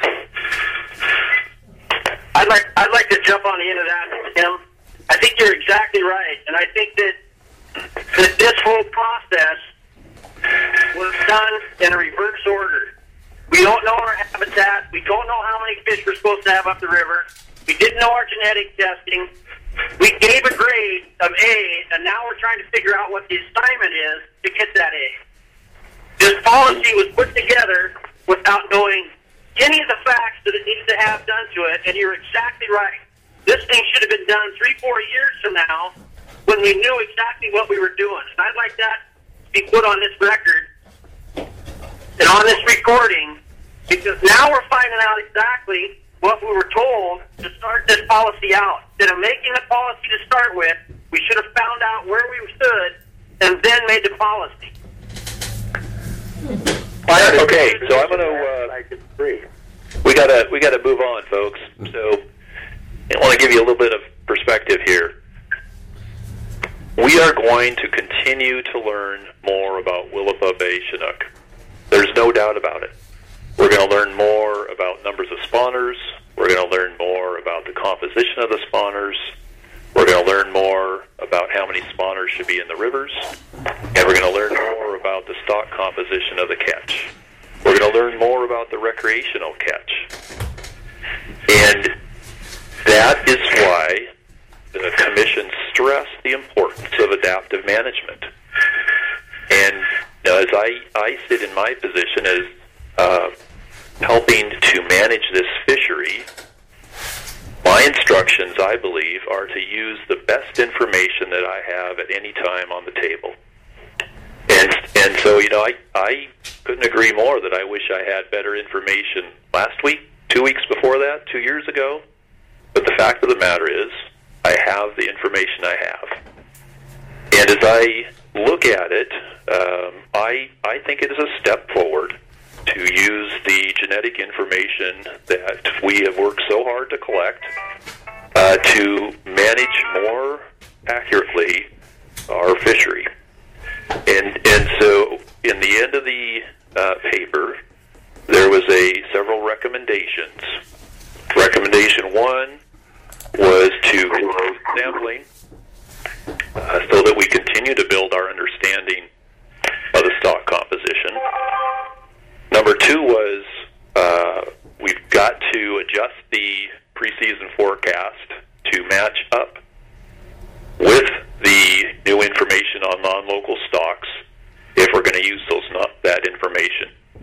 I'd like I'd like to jump on the end of that, Tim. I think you're exactly right, and I think that that this whole process was done in a reverse order. We don't know our habitat. We don't know how many fish we're supposed to have up the river. We didn't know our genetic testing. We gave a grade of A, and now we're trying to figure out what the assignment is to get that A. This policy was put together without knowing any of the facts that it needs to have done to it, and you're exactly right. This thing should have been done three, four years from now when we knew exactly what we were doing. And I'd like that to be put on this record and on this recording, because now we're finding out exactly what we were told to start this policy out. Instead of making a policy to start with, we should have found out where we stood and then made the policy. Okay, so I'm going to. Uh, I agree. We gotta we gotta move on, folks. So I want to give you a little bit of perspective here. We are going to continue to learn more about Willapa Bay Chinook. There's no doubt about it. We're going to learn more about numbers of spawners. We're going to learn more about the composition of the spawners. We're going to learn more about how many spawners should be in the rivers. And we're going to learn more about the stock composition of the catch. We're going to learn more about the recreational catch. And that is why the Commission stressed the importance of adaptive management. And you know, as I, I sit in my position as uh, helping to manage this fishery, my instructions, I believe, are to use the best information that I have at any time on the table. And and so, you know, I, I couldn't agree more that I wish I had better information last week, two weeks before that, two years ago. But the fact of the matter is, I have the information I have. And as I look at it, um, I I think it is a step forward to use the genetic information that we have worked so hard to collect uh, to manage more accurately our fishery. And and so, in the end of the uh, paper, there was a several recommendations. Recommendation one was to close sampling uh, so that we continue to build our understanding of the stock composition. Number two was uh, we've got to adjust the preseason forecast to match up with the new information on non-local stocks if we're going to use those not, that information.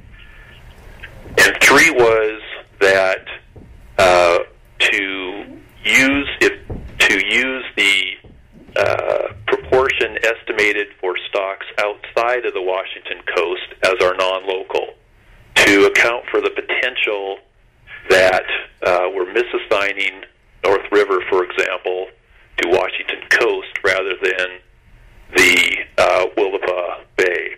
And three was that uh, to use if to use the uh, proportion estimated for stocks outside of the Washington coast as our non-local, to account for the potential that uh, we're misassigning North River, for example, to Washington coast rather than the uh, Willapa Bay.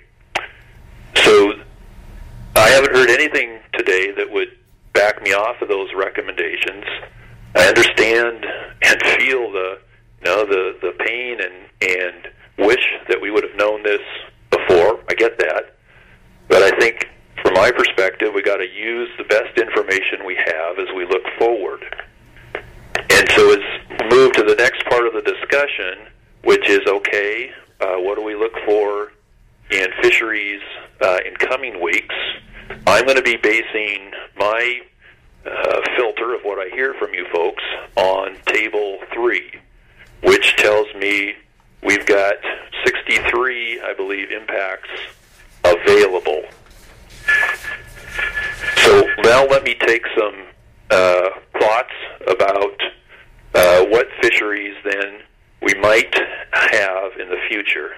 So I haven't heard anything today that would back me off of those recommendations. I understand and feel the you know the, the pain and, and wish that we would have known this before. I get that. But I think from my perspective, we got to use the best information we have as we look forward. And so as we move to the next part of the discussion, which is, okay, uh, what do we look for in fisheries uh, in coming weeks? I'm going to be basing my uh, filter of what I hear from you folks on table three, which tells me we've got sixty-three, I believe, impacts available. So now let me take some uh, thoughts about uh, what fisheries then we might have in the future.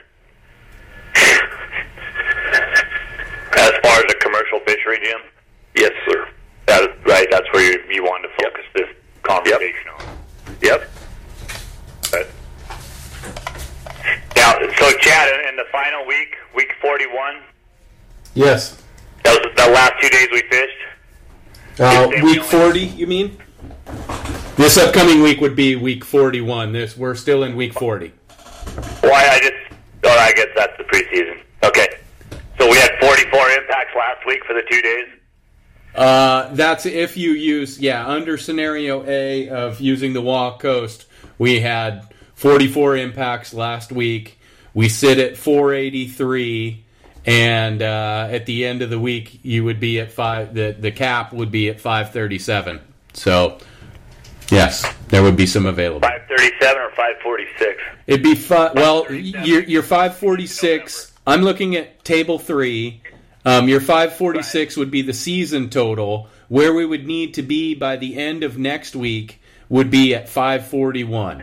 As far as a commercial fishery, Jim? Yes, sir. That is, right, that's where you, you wanted to focus yep. this conversation yep. on. Yep. But, now, so Chad, in the final week, week forty-one? Yes. That was the last two days we fished? Uh, week forty, you mean? This upcoming week would be week forty-one. This We're still in week forty. Why, I just... Oh, I guess that's the preseason. Okay. So we had forty-four impacts last week for the two days? Uh, that's if you use... Yeah, under scenario A of using the Waugh Coast, we had forty-four impacts last week. We sit at four eighty-three, and uh, at the end of the week, you would be at five. The the cap would be at five thirty-seven. So, yes, there would be some available. five thirty-seven or five forty-six? It'd be fi- well, your your five forty-six. I'm looking at table three. Um, your five forty-six right. would be the season total. Where we would need to be by the end of next week would be at five forty-one.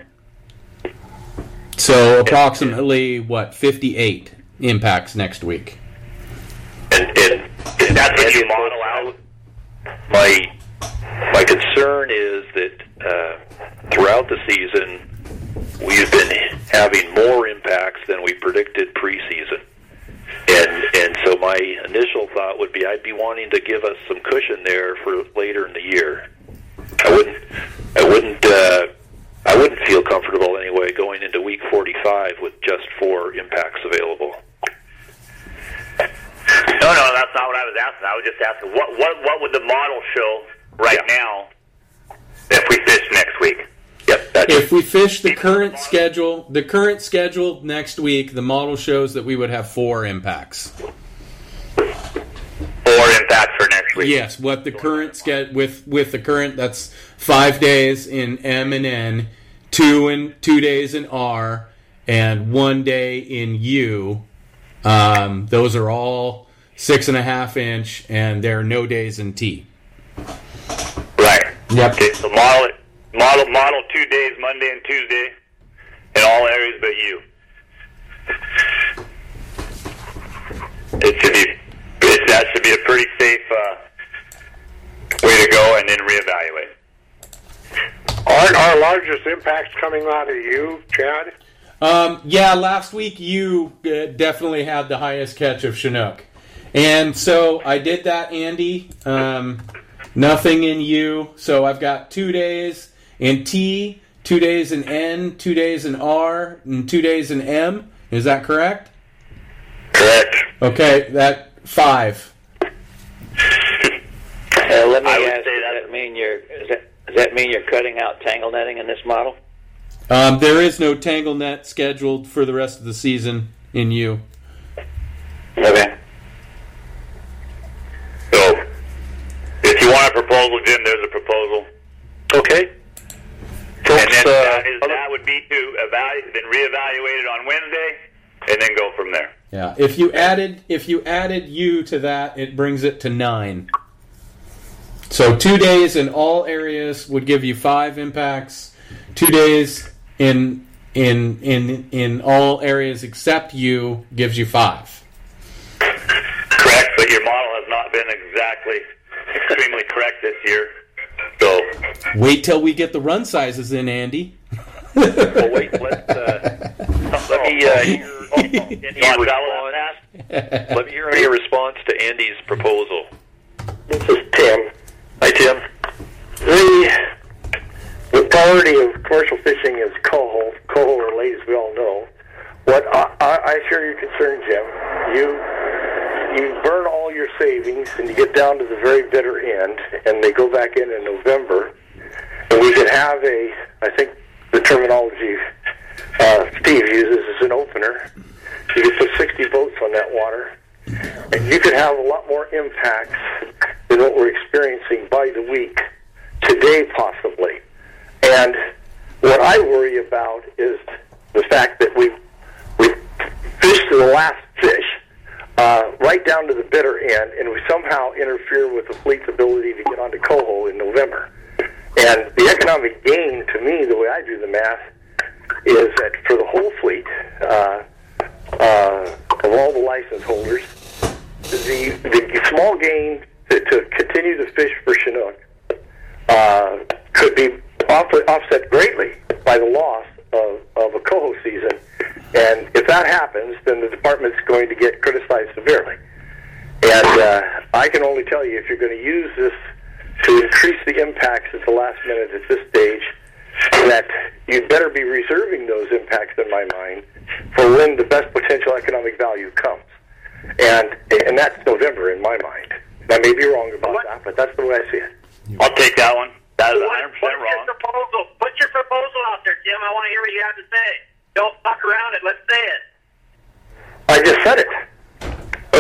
So approximately what fifty-eight impacts next week. And, and, and that's what you model out. My my concern is that uh, throughout the season we've been having more impacts than we predicted preseason. And and so my initial thought would be I'd be wanting to give us some cushion there for later in the year. I wouldn't I wouldn't uh, I wouldn't feel comfortable anyway going into week forty-five with just four impacts available. No, no, that's not what I was asking. I was just asking what what what would the model show right yeah. now if we fish next week? Yep, that's if we fish the current schedule, the current schedule next week, the model shows that we would have four impacts. Four impacts for next week. Yes, what the current schedule with with the current that's five days in M and N, two and two days in R, and one day in U. Um, those are all six and a half inch, and there are no days in T. Right. Yep. Okay, so model it. Model model two days, Monday and Tuesday, in all areas but you. It should be it, that should be a pretty safe uh, way to go, and then reevaluate. Aren't our largest impacts coming out of you, Chad? Um, yeah, last week you uh, definitely had the highest catch of Chinook, and so I did that, Andy. Um, nothing in U, so I've got two days. In T, two days in N, two days in R, and two days in M. Is that correct? Correct. Okay, that five. Uh, let me I would ask, say does that mean you're does that, does that mean you're cutting out tangle netting in this model? Um, there is no tangle net scheduled for the rest of the season in U. Okay. So, if you want a proposal, Jim, there's a proposal. Okay. Folks, and then uh, that, is, that would be to evaluate, then reevaluate it on Wednesday, and then go from there. Yeah. If you added if you added U to that, it brings it to nine. So two days in all areas would give you five impacts. Two days in in in in all areas except U gives you five. Correct, but your model has not been exactly extremely correct this year. So wait till we get the run sizes in, Andy. Well, wait. Let uh, let me uh, hear Andy's response. Let me hear your response to Andy's proposal. This is Tim. Hi, Tim. The, the priority of commercial fishing is coho, coho or lake, as we all know. What I, I, I share your concern, Jim. You you burn all your savings and you get down to the very bitter end, and they go back in in November, and we could have a, I think the terminology uh, Steve uses is an opener. You could put sixty boats on that water, and you could have a lot more impacts than what we're experiencing by the week today, possibly. And what I worry about is the fact that we we fished the last fish uh, right down to the bitter end, and we somehow interfere with the fleet's ability to get onto coho in November. And the economic gain, to me, the way I do the math, is that for the whole fleet, uh, uh, of all the license holders, the the small gain to, to continue to fish for Chinook uh, could be off, offset greatly by the loss of, of a coho season. And if that happens, then the department's going to get criticized severely. And uh, I can only tell you, if you're going to use this to increase the impacts at the last minute at this stage, that you'd better be reserving those impacts, in my mind, for when the best potential economic value comes. And and that's November, in my mind. I may be wrong about what? that, but that's the way I see it. I'll take that one. That is one hundred percent wrong. Your proposal. Put your proposal out there, Jim. I want to hear what you have to say. Don't fuck around it. Let's say it. I just said it.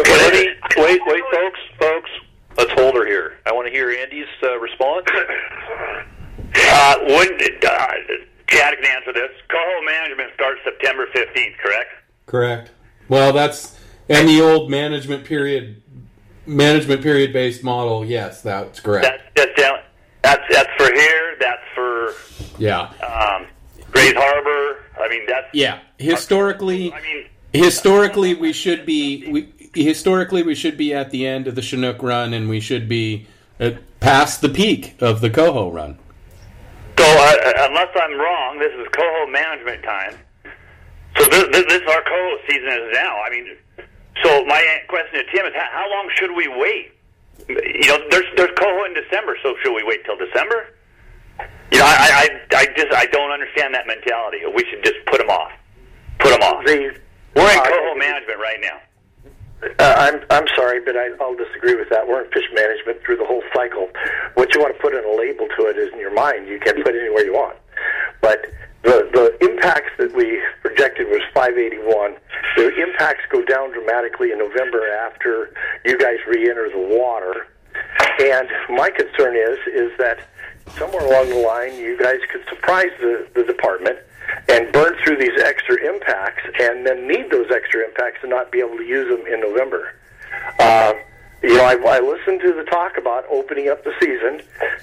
Uh, wouldn't uh, Chad can answer this? Coho management starts September fifteenth, correct? Correct. Well, that's and the old management period, management period based model. Yes, that's correct. That's that's down. That's that's for here. That's for yeah. Um, Grays Harbor. I mean, that's yeah. Historically, I mean, historically we should be we historically we should be at the end of the Chinook run, and we should be at, past the peak of the Coho run. So, uh, unless I'm wrong, this is Coho management time. So this, this, this our Coho season is now. I mean, so my question to Tim is, how, how long should we wait? You know, there's there's Coho in December, so should we wait till December? You know, I I, I just I don't understand that mentality. We should just put them off. Put them off. The, We're in uh, Coho management right now. Uh, I'm I'm sorry, but I, I'll disagree with that. We're in fish management through the whole cycle. What you want to put in a label to it is in your mind. You can put it anywhere you want. But the the impacts that we projected was five eighty-one. The impacts go down dramatically in November after you guys re-enter the water. And my concern is is that somewhere along the line, you guys could surprise the, the department and burn through these extra impacts and then need those extra impacts and not be able to use them in November. Uh, you know, I, I listened to the talk about opening up the season,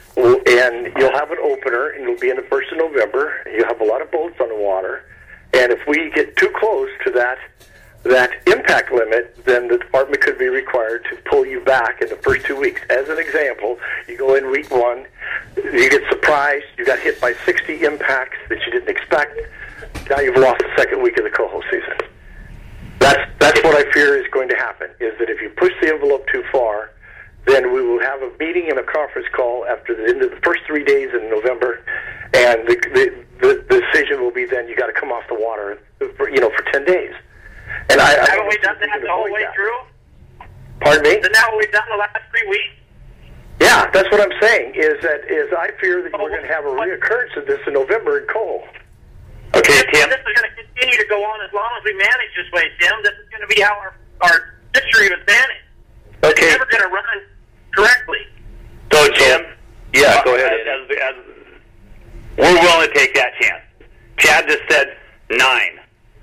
and you'll have an opener, and it'll be in the first of November. You'll have a lot of boats on the water, and if we get too close to that that impact limit, then the department could be required to pull you back in the first two weeks. As an example, you go in week one, you get surprised, you got hit by sixty impacts that you didn't expect. Now you've lost the second week of the coho season. That's that's what I fear is going to happen, is that if you push the envelope too far, then we will have a meeting and a conference call after the end of the first three days in November, and the the, the, the decision will be then you got to come off the water for, you know, for ten days. And I, I haven't we done that the whole way that. through? Pardon me? Isn't that what we've done the last three weeks? Yeah, that's what I'm saying, is that is I fear that we're going to have a reoccurrence of this in November in coal. Okay, Tim. This is going to continue to go on as long as we manage this way, Tim. This is going to be how our, our history was managed. Okay. It's never going to run correctly. So, Jim, yeah, uh, go ahead. As, as, as we're willing to take that chance. Chad just said nine.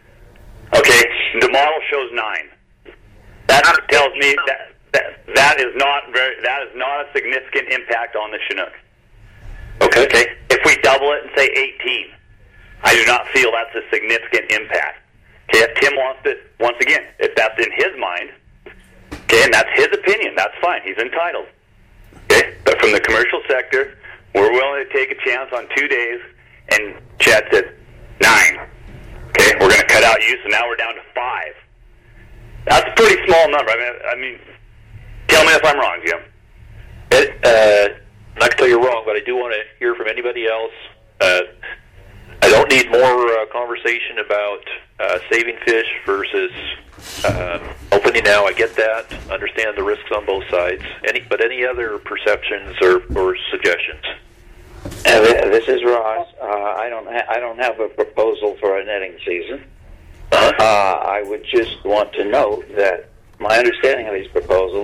Okay, the model shows nine. That tells me that, that that is not very that is not a significant impact on the Chinook. Okay. Okay. If we double it and say eighteen, I do not feel that's a significant impact. Okay, if Tim wants to, once again, if that's in his mind, okay, and that's his opinion, that's fine. He's entitled. Okay, but from the commercial sector, we're willing to take a chance on two days, and Chad said nine. Okay, we're going to cut out you, so now we're down to five. That's a pretty small number. I mean, I mean, tell me if I'm wrong, Jim. It, uh, not to tell you wrong, but I do want to hear from anybody else. Uh, I don't need more uh, conversation about uh, saving fish versus uh, opening now. I get that. Understand the risks on both sides. Any, but any other perceptions or, or suggestions? Uh, this is Ross. Uh, I don't. Ha- I don't have a proposal for a netting season. Uh, I would just want to note that my understanding of these proposals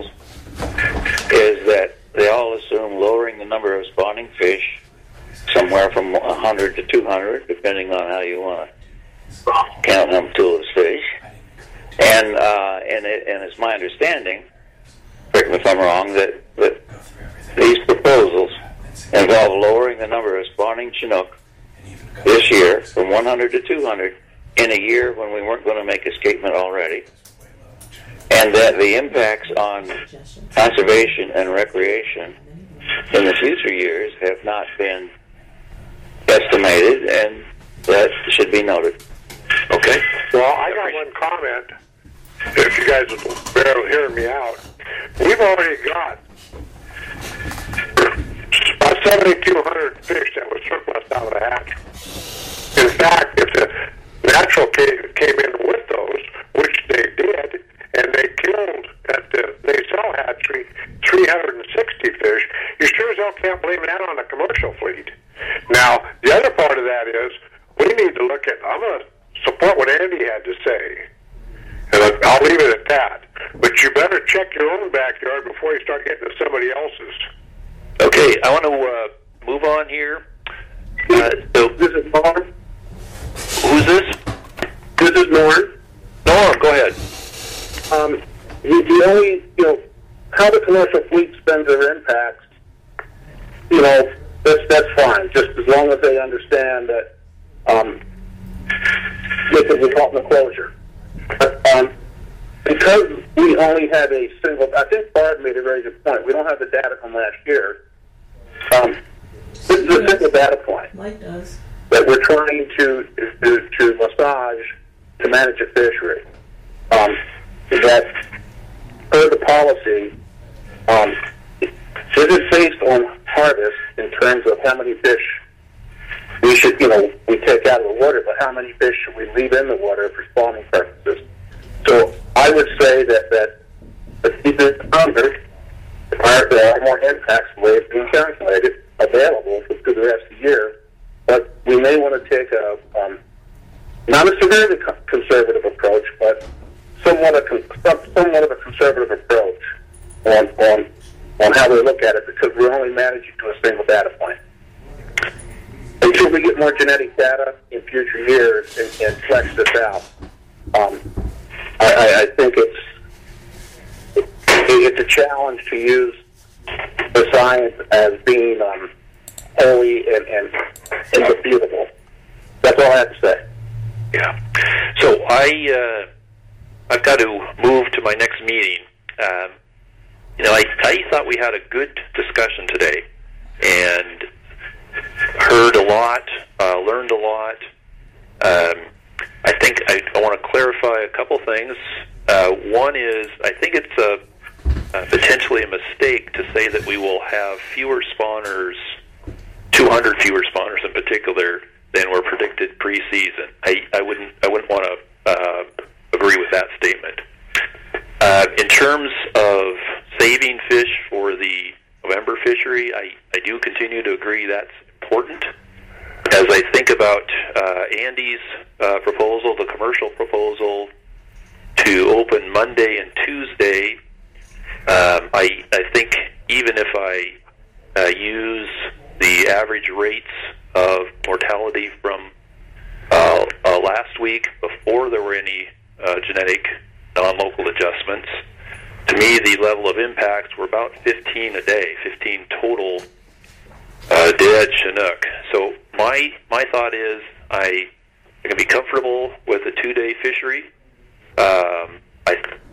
is that they all assume lowering the number of spawning fish somewhere from one hundred to two hundred, depending on how you want to count them to as fish. And uh, and, it, and it's my understanding, correct me if I'm wrong, that, that these proposals involve lowering the number of spawning Chinook this year from one hundred to two hundred in a year when we weren't going to make escapement already, and that the impacts on conservation and recreation in the future years have not been estimated, and that should be noted. Okay. Well, I got one comment, if you guys will bear hearing me out. We've already got about seventy-two hundred fish that was surplus out of the hatchery. In fact, if the natural came, came in with those, which they did, and they killed at the Nacelle hatchery three hundred sixty fish, you sure as hell can't blame that on the commercial fleet. Now, the other part of that is we need to look at, I'm going to support what Andy had to say, and I'll leave it at that. But you better check your own backyard before you start getting to somebody else's. Okay, I want to uh, move on here. Uh, so this is Norm. Who's this? This is Norm. Norm, go ahead. Um, the, the only, you know, how the commercial fleet spends their impacts, you know, that's that's fine. Just as long as they understand that um, this is result in a closure. But, um, because we only have a single, I think Barb made a very good point. We don't have the data from last year. Um, this is a single data point. Mike does. That we're trying to to, to massage to manage a fishery. Um, that per the policy, um, is it based on harvest in terms of how many fish we should, you know, we take out of the water, but how many fish should we leave in the water for spawning purposes? So I would say that that the season under, there are more impacts ways being calculated available for the rest of the year, but we may want to take a um, not a severely conservative approach, but somewhat a somewhat of a conservative approach on on on how we look at it, because we're only managing to a single data point. Until we get more genetic data in future years and, and flex this out, um, I, I, I think it's it, it's a challenge to use the science as being um, holy and, and indisputable. That's all I have to say. Yeah. So I uh, I've got to move to my next meeting. Um, you know, I, I thought we had a good discussion today, and heard a lot, uh, learned a lot. Um, I think I, I want to clarify a couple things. Uh, one is, I think it's a, uh, potentially a mistake to say that we will have fewer spawners, two hundred fewer spawners in particular, than were predicted preseason. I, I wouldn't I wouldn't want to uh, agree with that statement. Uh, in terms of saving fish for the November fishery, I, I do continue to agree that's important. As I think about uh, Andy's uh, proposal, the commercial proposal to open Monday and Tuesday, um, I, I think even if I uh, use the average rates of mortality from uh, uh, last week before there were any uh, genetic non-local adjustments, to me the level of impacts were about fifteen a day, fifteen total uh, dead Chinook. So my my thought is I, I can be comfortable with a two-day fishery. Um, I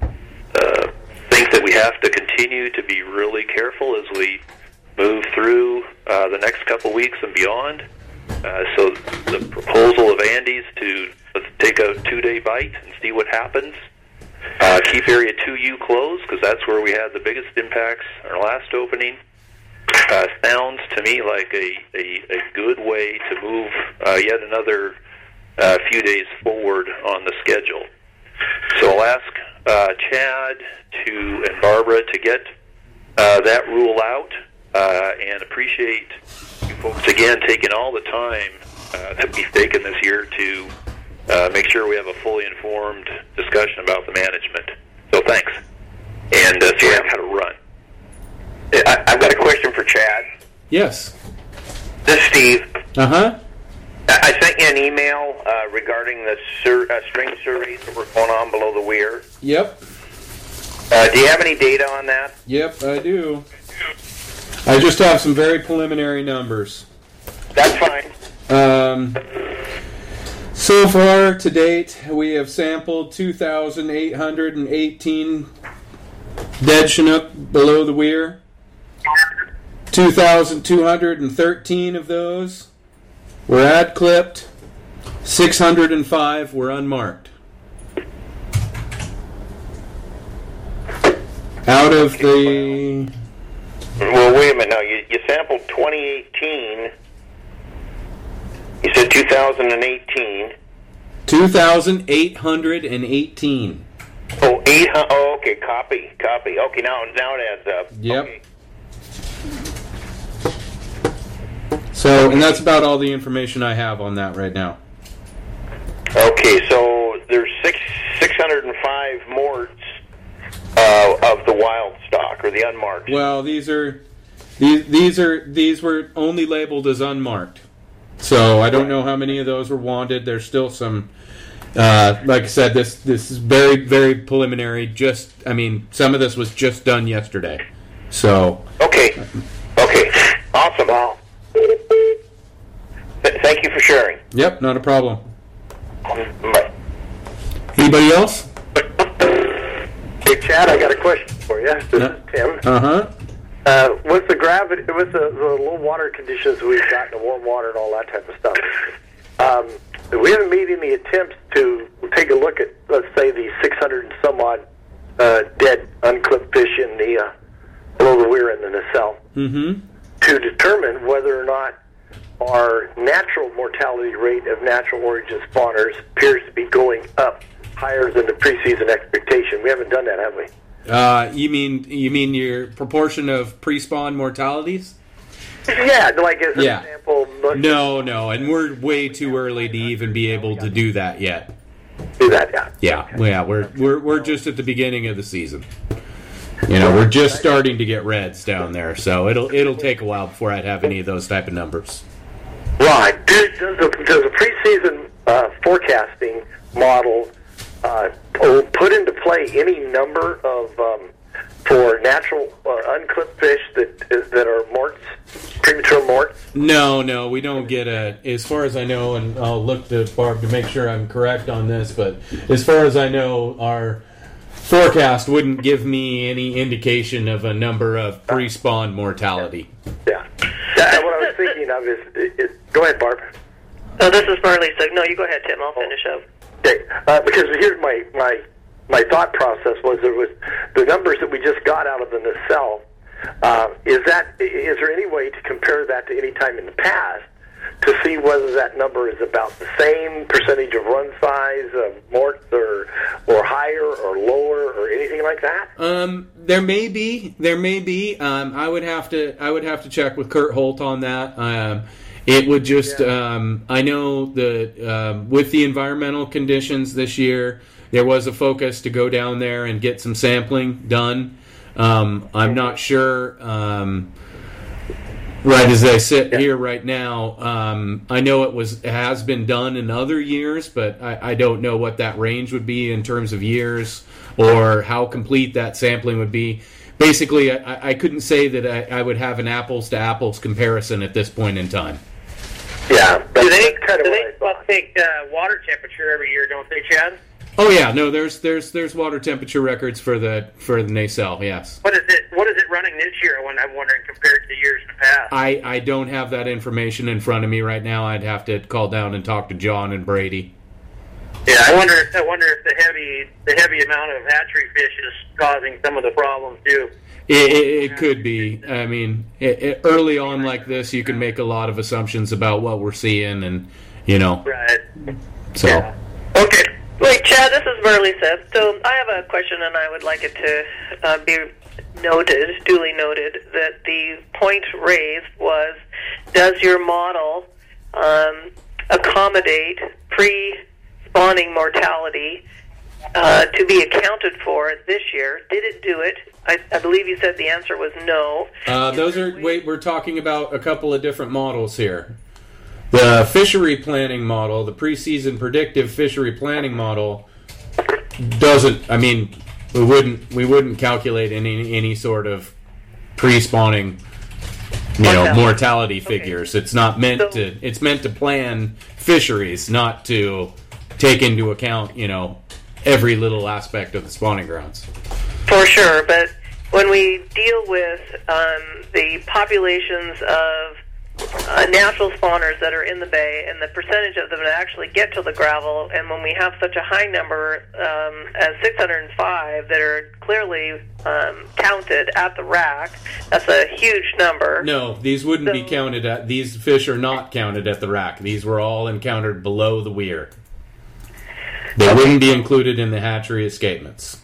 uh, think that we have to continue to be really careful as we move through uh, the next couple weeks and beyond. Uh, so the proposal of Andy's to let's take a two-day bite and see what happens. Uh, keep Area two U closed, because that's where we had the biggest impacts in our last opening. Uh, sounds to me like a, a, a good way to move uh, yet another uh, few days forward on the schedule. So I'll ask uh, Chad to and Barbara to get uh, that rule out, uh, and appreciate you folks again taking all the time uh, that we've taken this year to uh, make sure we have a fully informed discussion about the management. So thanks. And uh, so I've got to run. I, I've got a question for Chad. Yes. This is Steve. Uh-huh. I sent you an email uh, regarding the sur- uh, string surveys that were going on below the weir. Yep. Uh, do you have any data on that? Yep, I do. I just have some very preliminary numbers. That's fine. Um, so far to date, we have sampled two thousand eight hundred eighteen dead Chinook below the weir. two thousand two hundred thirteen of those were ad clipped. six hundred five were unmarked. Out of the... Well, wait a minute. Now, you, you sampled twenty eighteen. You said two thousand eighteen. two thousand eight hundred eighteen. Oh, eight hundred. Oh, okay. Copy. Copy. Okay, now, now it adds up. Yep. Okay. So, and that's about all the information I have on that right now. Okay, so there's six six hundred and five morts uh, of the wild stock or the unmarked. Well, these are these these are these were only labeled as unmarked. So I don't know how many of those were wanted. There's still some, uh, like I said, this this is very, very preliminary. Just, I mean, some of this was just done yesterday. So. Okay. Okay. Awesome, Al. Thank you for sharing. Yep, not a problem. Bye. Anybody else? Hey, Chad, I got a question for you. This no. is Tim. Uh-huh. Uh, with the gravity, with the, the low water conditions we've got, the warm water and all that type of stuff, um, we haven't made any attempts to take a look at, let's say, the six hundred and some odd uh, dead, unclipped fish in the uh, below the weir and the nacelle, mm-hmm. to determine whether or not our natural mortality rate of natural origin spawners appears to be going up higher than the preseason expectation. We haven't done that, have we? Uh, you mean you mean your proportion of pre-spawn mortalities? Yeah, like as an yeah. example. No, no, and we're way too early to even be able to do that yet. Do that, yeah. Yeah, yeah, we're we're we're just at the beginning of the season. You know, we're just starting to get reds down there, so it'll it'll take a while before I'd have any of those type of numbers. Right. Does, does, the, does the preseason uh, forecasting model uh, put into play any number of um, for natural uh, unclipped fish that that are morts, premature morts? No, no, we don't get a. As far as I know, and I'll look to Barb to make sure I'm correct on this, but as far as I know, our forecast wouldn't give me any indication of a number of pre-spawn mortality. Yeah. Yeah, what I was thinking of is, is go ahead, Barb. Oh, this is Marley. So no, you go ahead, Tim. I'll finish up. Okay, uh, because here's my, my my thought process was there was the numbers that we just got out of the nacelle. Uh, is that is there any way to compare that to any time in the past to see whether that number is about the same percentage of run size, of morts, or or higher or lower or anything like that? Um, there may be, there may be. Um, I would have to, I would have to check with Kurt Holt on that. Um, it would just, yeah. um, I know that um, with the environmental conditions this year, there was a focus to go down there and get some sampling done. Um, I'm not sure. Um, Right as I sit yeah. here right now, um, I know it was it has been done in other years, but I, I don't know what that range would be in terms of years or how complete that sampling would be. Basically, I, I couldn't say that I, I would have an apples-to-apples comparison at this point in time. Yeah. Do they, kind of do they well, take uh, water temperature every year, don't they, Chad? Oh yeah, no, there's there's there's water temperature records for the for the nacelle, yes. What is it? What is it running this year? When I'm wondering compared to years in the past. I, I don't have that information in front of me right now. I'd have to call down and talk to John and Brady. Yeah, I wonder if I wonder if the heavy the heavy amount of hatchery fish is causing some of the problems too. It, it, it could be. I mean, it, it, early on like this, you can make a lot of assumptions about what we're seeing, and you know. Right. So. Yeah. Okay. Wait, Chad, this is Burley Seth. So I have a question, and I would like it to uh, be noted, duly noted, that the point raised was, does your model um, accommodate pre-spawning mortality uh, to be accounted for this year? Did it do it? I, I believe you said the answer was no. Uh, those are, wait, we're talking about a couple of different models here. The fishery planning model, the preseason predictive fishery planning model, doesn't. I mean, we wouldn't we wouldn't calculate any any sort of pre-spawning, you know, mortality, mortality figures. Okay. It's not meant so, to. It's meant to plan fisheries, not to take into account, you know, every little aspect of the spawning grounds. For sure, but when we deal with um, the populations of Uh, natural spawners that are in the bay and the percentage of them that actually get to the gravel, and when we have such a high number um, as six hundred five that are clearly um, counted at the rack, that's a huge number. No, these wouldn't so, be counted at, these fish are not counted at the rack. These were all encountered below the weir. They okay. wouldn't be included in the hatchery escapements.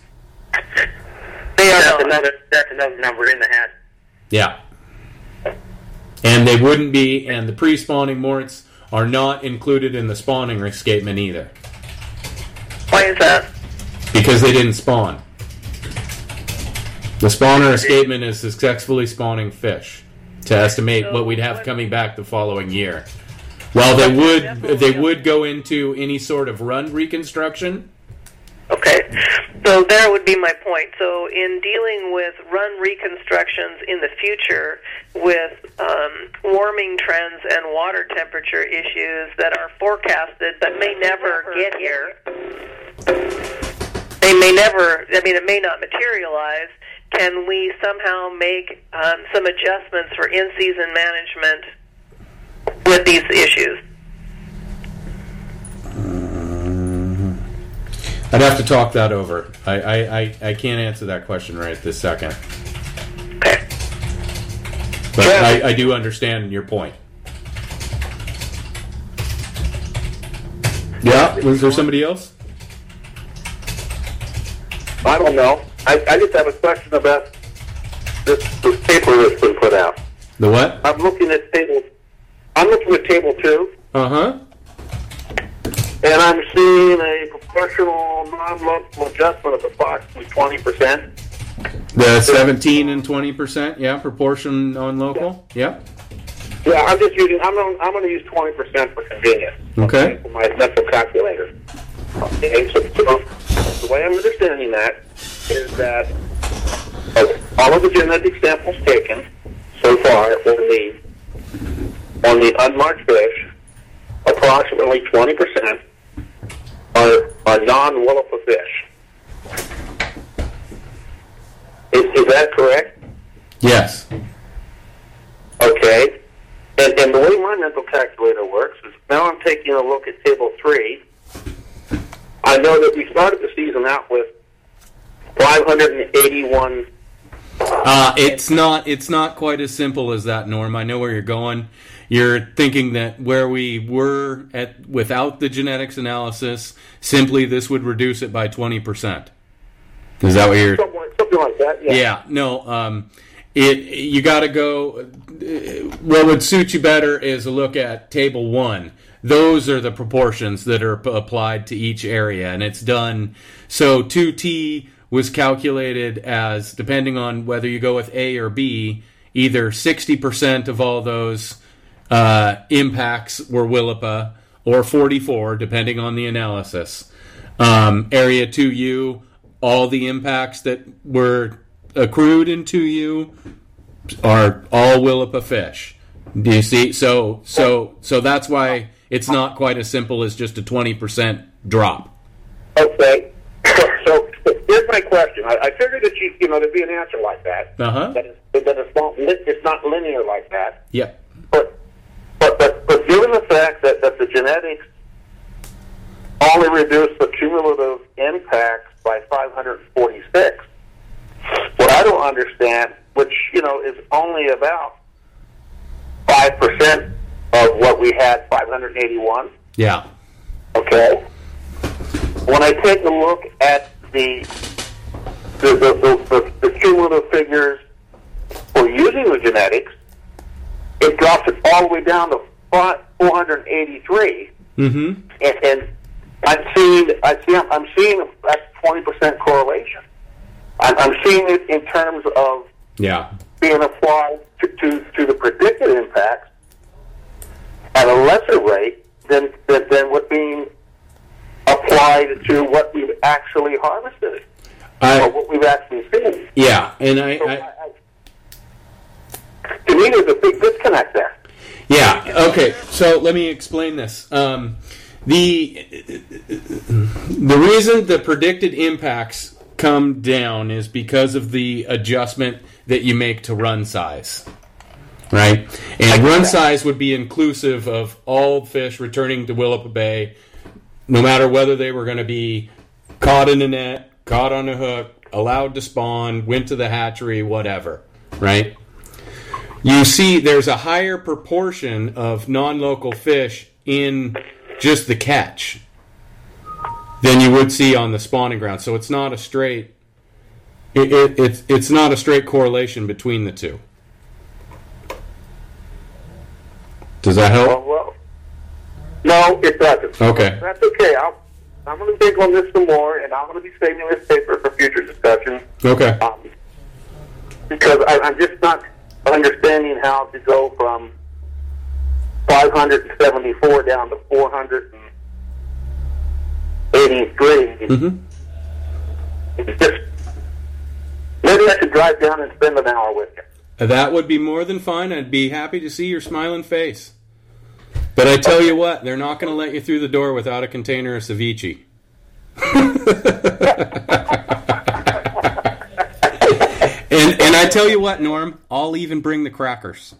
They are that's another, that's another number in the hatch. Yeah. And they wouldn't be, and the pre-spawning morts are not included in the spawning escapement either. Why is that? Because they didn't spawn. The spawner escapement is successfully spawning fish to estimate so what we'd have what, coming back the following year. While they would they would go into any sort of run reconstruction. Okay, so there would be my point. So in dealing with run reconstructions in the future with um, warming trends and water temperature issues that are forecasted that may never get here, they may never, I mean, it may not materialize, can we somehow make um, some adjustments for in-season management with these issues? I'd have to talk that over. I, I, I, I can't answer that question right this second. Okay. But yeah. I, I do understand your point. Yeah? Was there somebody else? I don't know. I, I just have a question about this, this paper that's been put out. The what? I'm looking at table. I'm looking at table two. Uh huh. And I'm seeing a proportional non-local adjustment of approximately twenty percent. The seventeen and twenty percent, yeah, proportion non-local, yeah. Yeah, I'm just using. I'm going. I'm going to use twenty percent for convenience. Okay. For my mental calculator. Okay. So, so the way I'm understanding that is that of all of the genetic samples taken so far on the on the unmarked fish, approximately twenty percent are are non-Willapa fish. Is, is that correct? Yes. Okay. And, and the way my mental calculator works is now I'm taking a look at table three. I know that we started the season out with five hundred eighty-one. Uh, it's not. It's not quite as simple as that, Norm. I know where you're going. You're thinking that where we were at without the genetics analysis, simply this would reduce it by twenty percent. Is that what you're? Something like that. Yeah. Yeah. No. Um, it. You got to go. What would suit you better is a look at table one. Those are the proportions that are p- applied to each area, and it's done. So two T was calculated as, depending on whether you go with A or B, either sixty percent of all those uh, impacts were Willapa, or forty-four, depending on the analysis. Um, area two U, all the impacts that were accrued in two U are all Willapa fish. Do you see? So, so, so that's why it's not quite as simple as just a twenty percent drop. Okay. So, so here's my question. I, I figured that you, you know, there'd be an answer like that. Uh-huh. That, is, that it's not it's not linear like that. Yeah. But but but, but given the fact that, that the genetics only reduce the cumulative impacts by five hundred forty-six, what I don't understand, which you know is only about five percent of what we had, five hundred eighty-one. Yeah. Okay. When I take a look at the the the, the, the, the cumulative figures for using the genetics, it drops it all the way down to four hundred eighty-three. Mm-hmm. And, and I'm seeing, I see, I'm seeing that twenty percent correlation. I'm, I'm seeing it in terms of yeah being applied to, to, to the predicted impacts at a lesser rate than, than, than what being applied to what we've actually harvested, I, or what we've actually seen. Yeah, and I, so I, I, I to me, there's a big disconnect there. Yeah. Okay. So let me explain this. Um, the the reason the predicted impacts come down is because of the adjustment that you make to run size. Right? And run size would be inclusive of all fish returning to Willapa Bay, no matter whether they were going to be caught in a net, caught on a hook, allowed to spawn, went to the hatchery, whatever. Right? You see there's a higher proportion of non-local fish in just the catch than you would see on the spawning ground. So it's not a straight it, it, it's, it's not a straight correlation between the two. Does that help? Well, well no, it doesn't. Okay. That's okay. I'll, I'm going to think on this some more, and I'm going to be saving this paper for future discussion. Okay. Um, because I, I'm just not understanding how to go from five hundred seventy-four down to four hundred eighty-three. Mm-hmm. Just, maybe I should drive down and spend an hour with you. That would be more than fine. I'd be happy to see your smiling face. But I tell you what, they're not going to let you through the door without a container of ceviche. and and I tell you what, Norm, I'll even bring the crackers.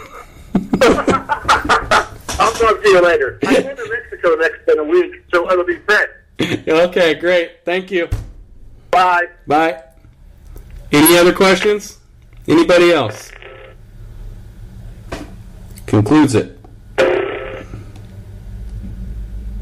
I'll talk to you later. I'm going to Mexico next in a week, so it'll be great. Okay, great. Thank you. Bye. Bye. Any other questions? Anybody else? Concludes it.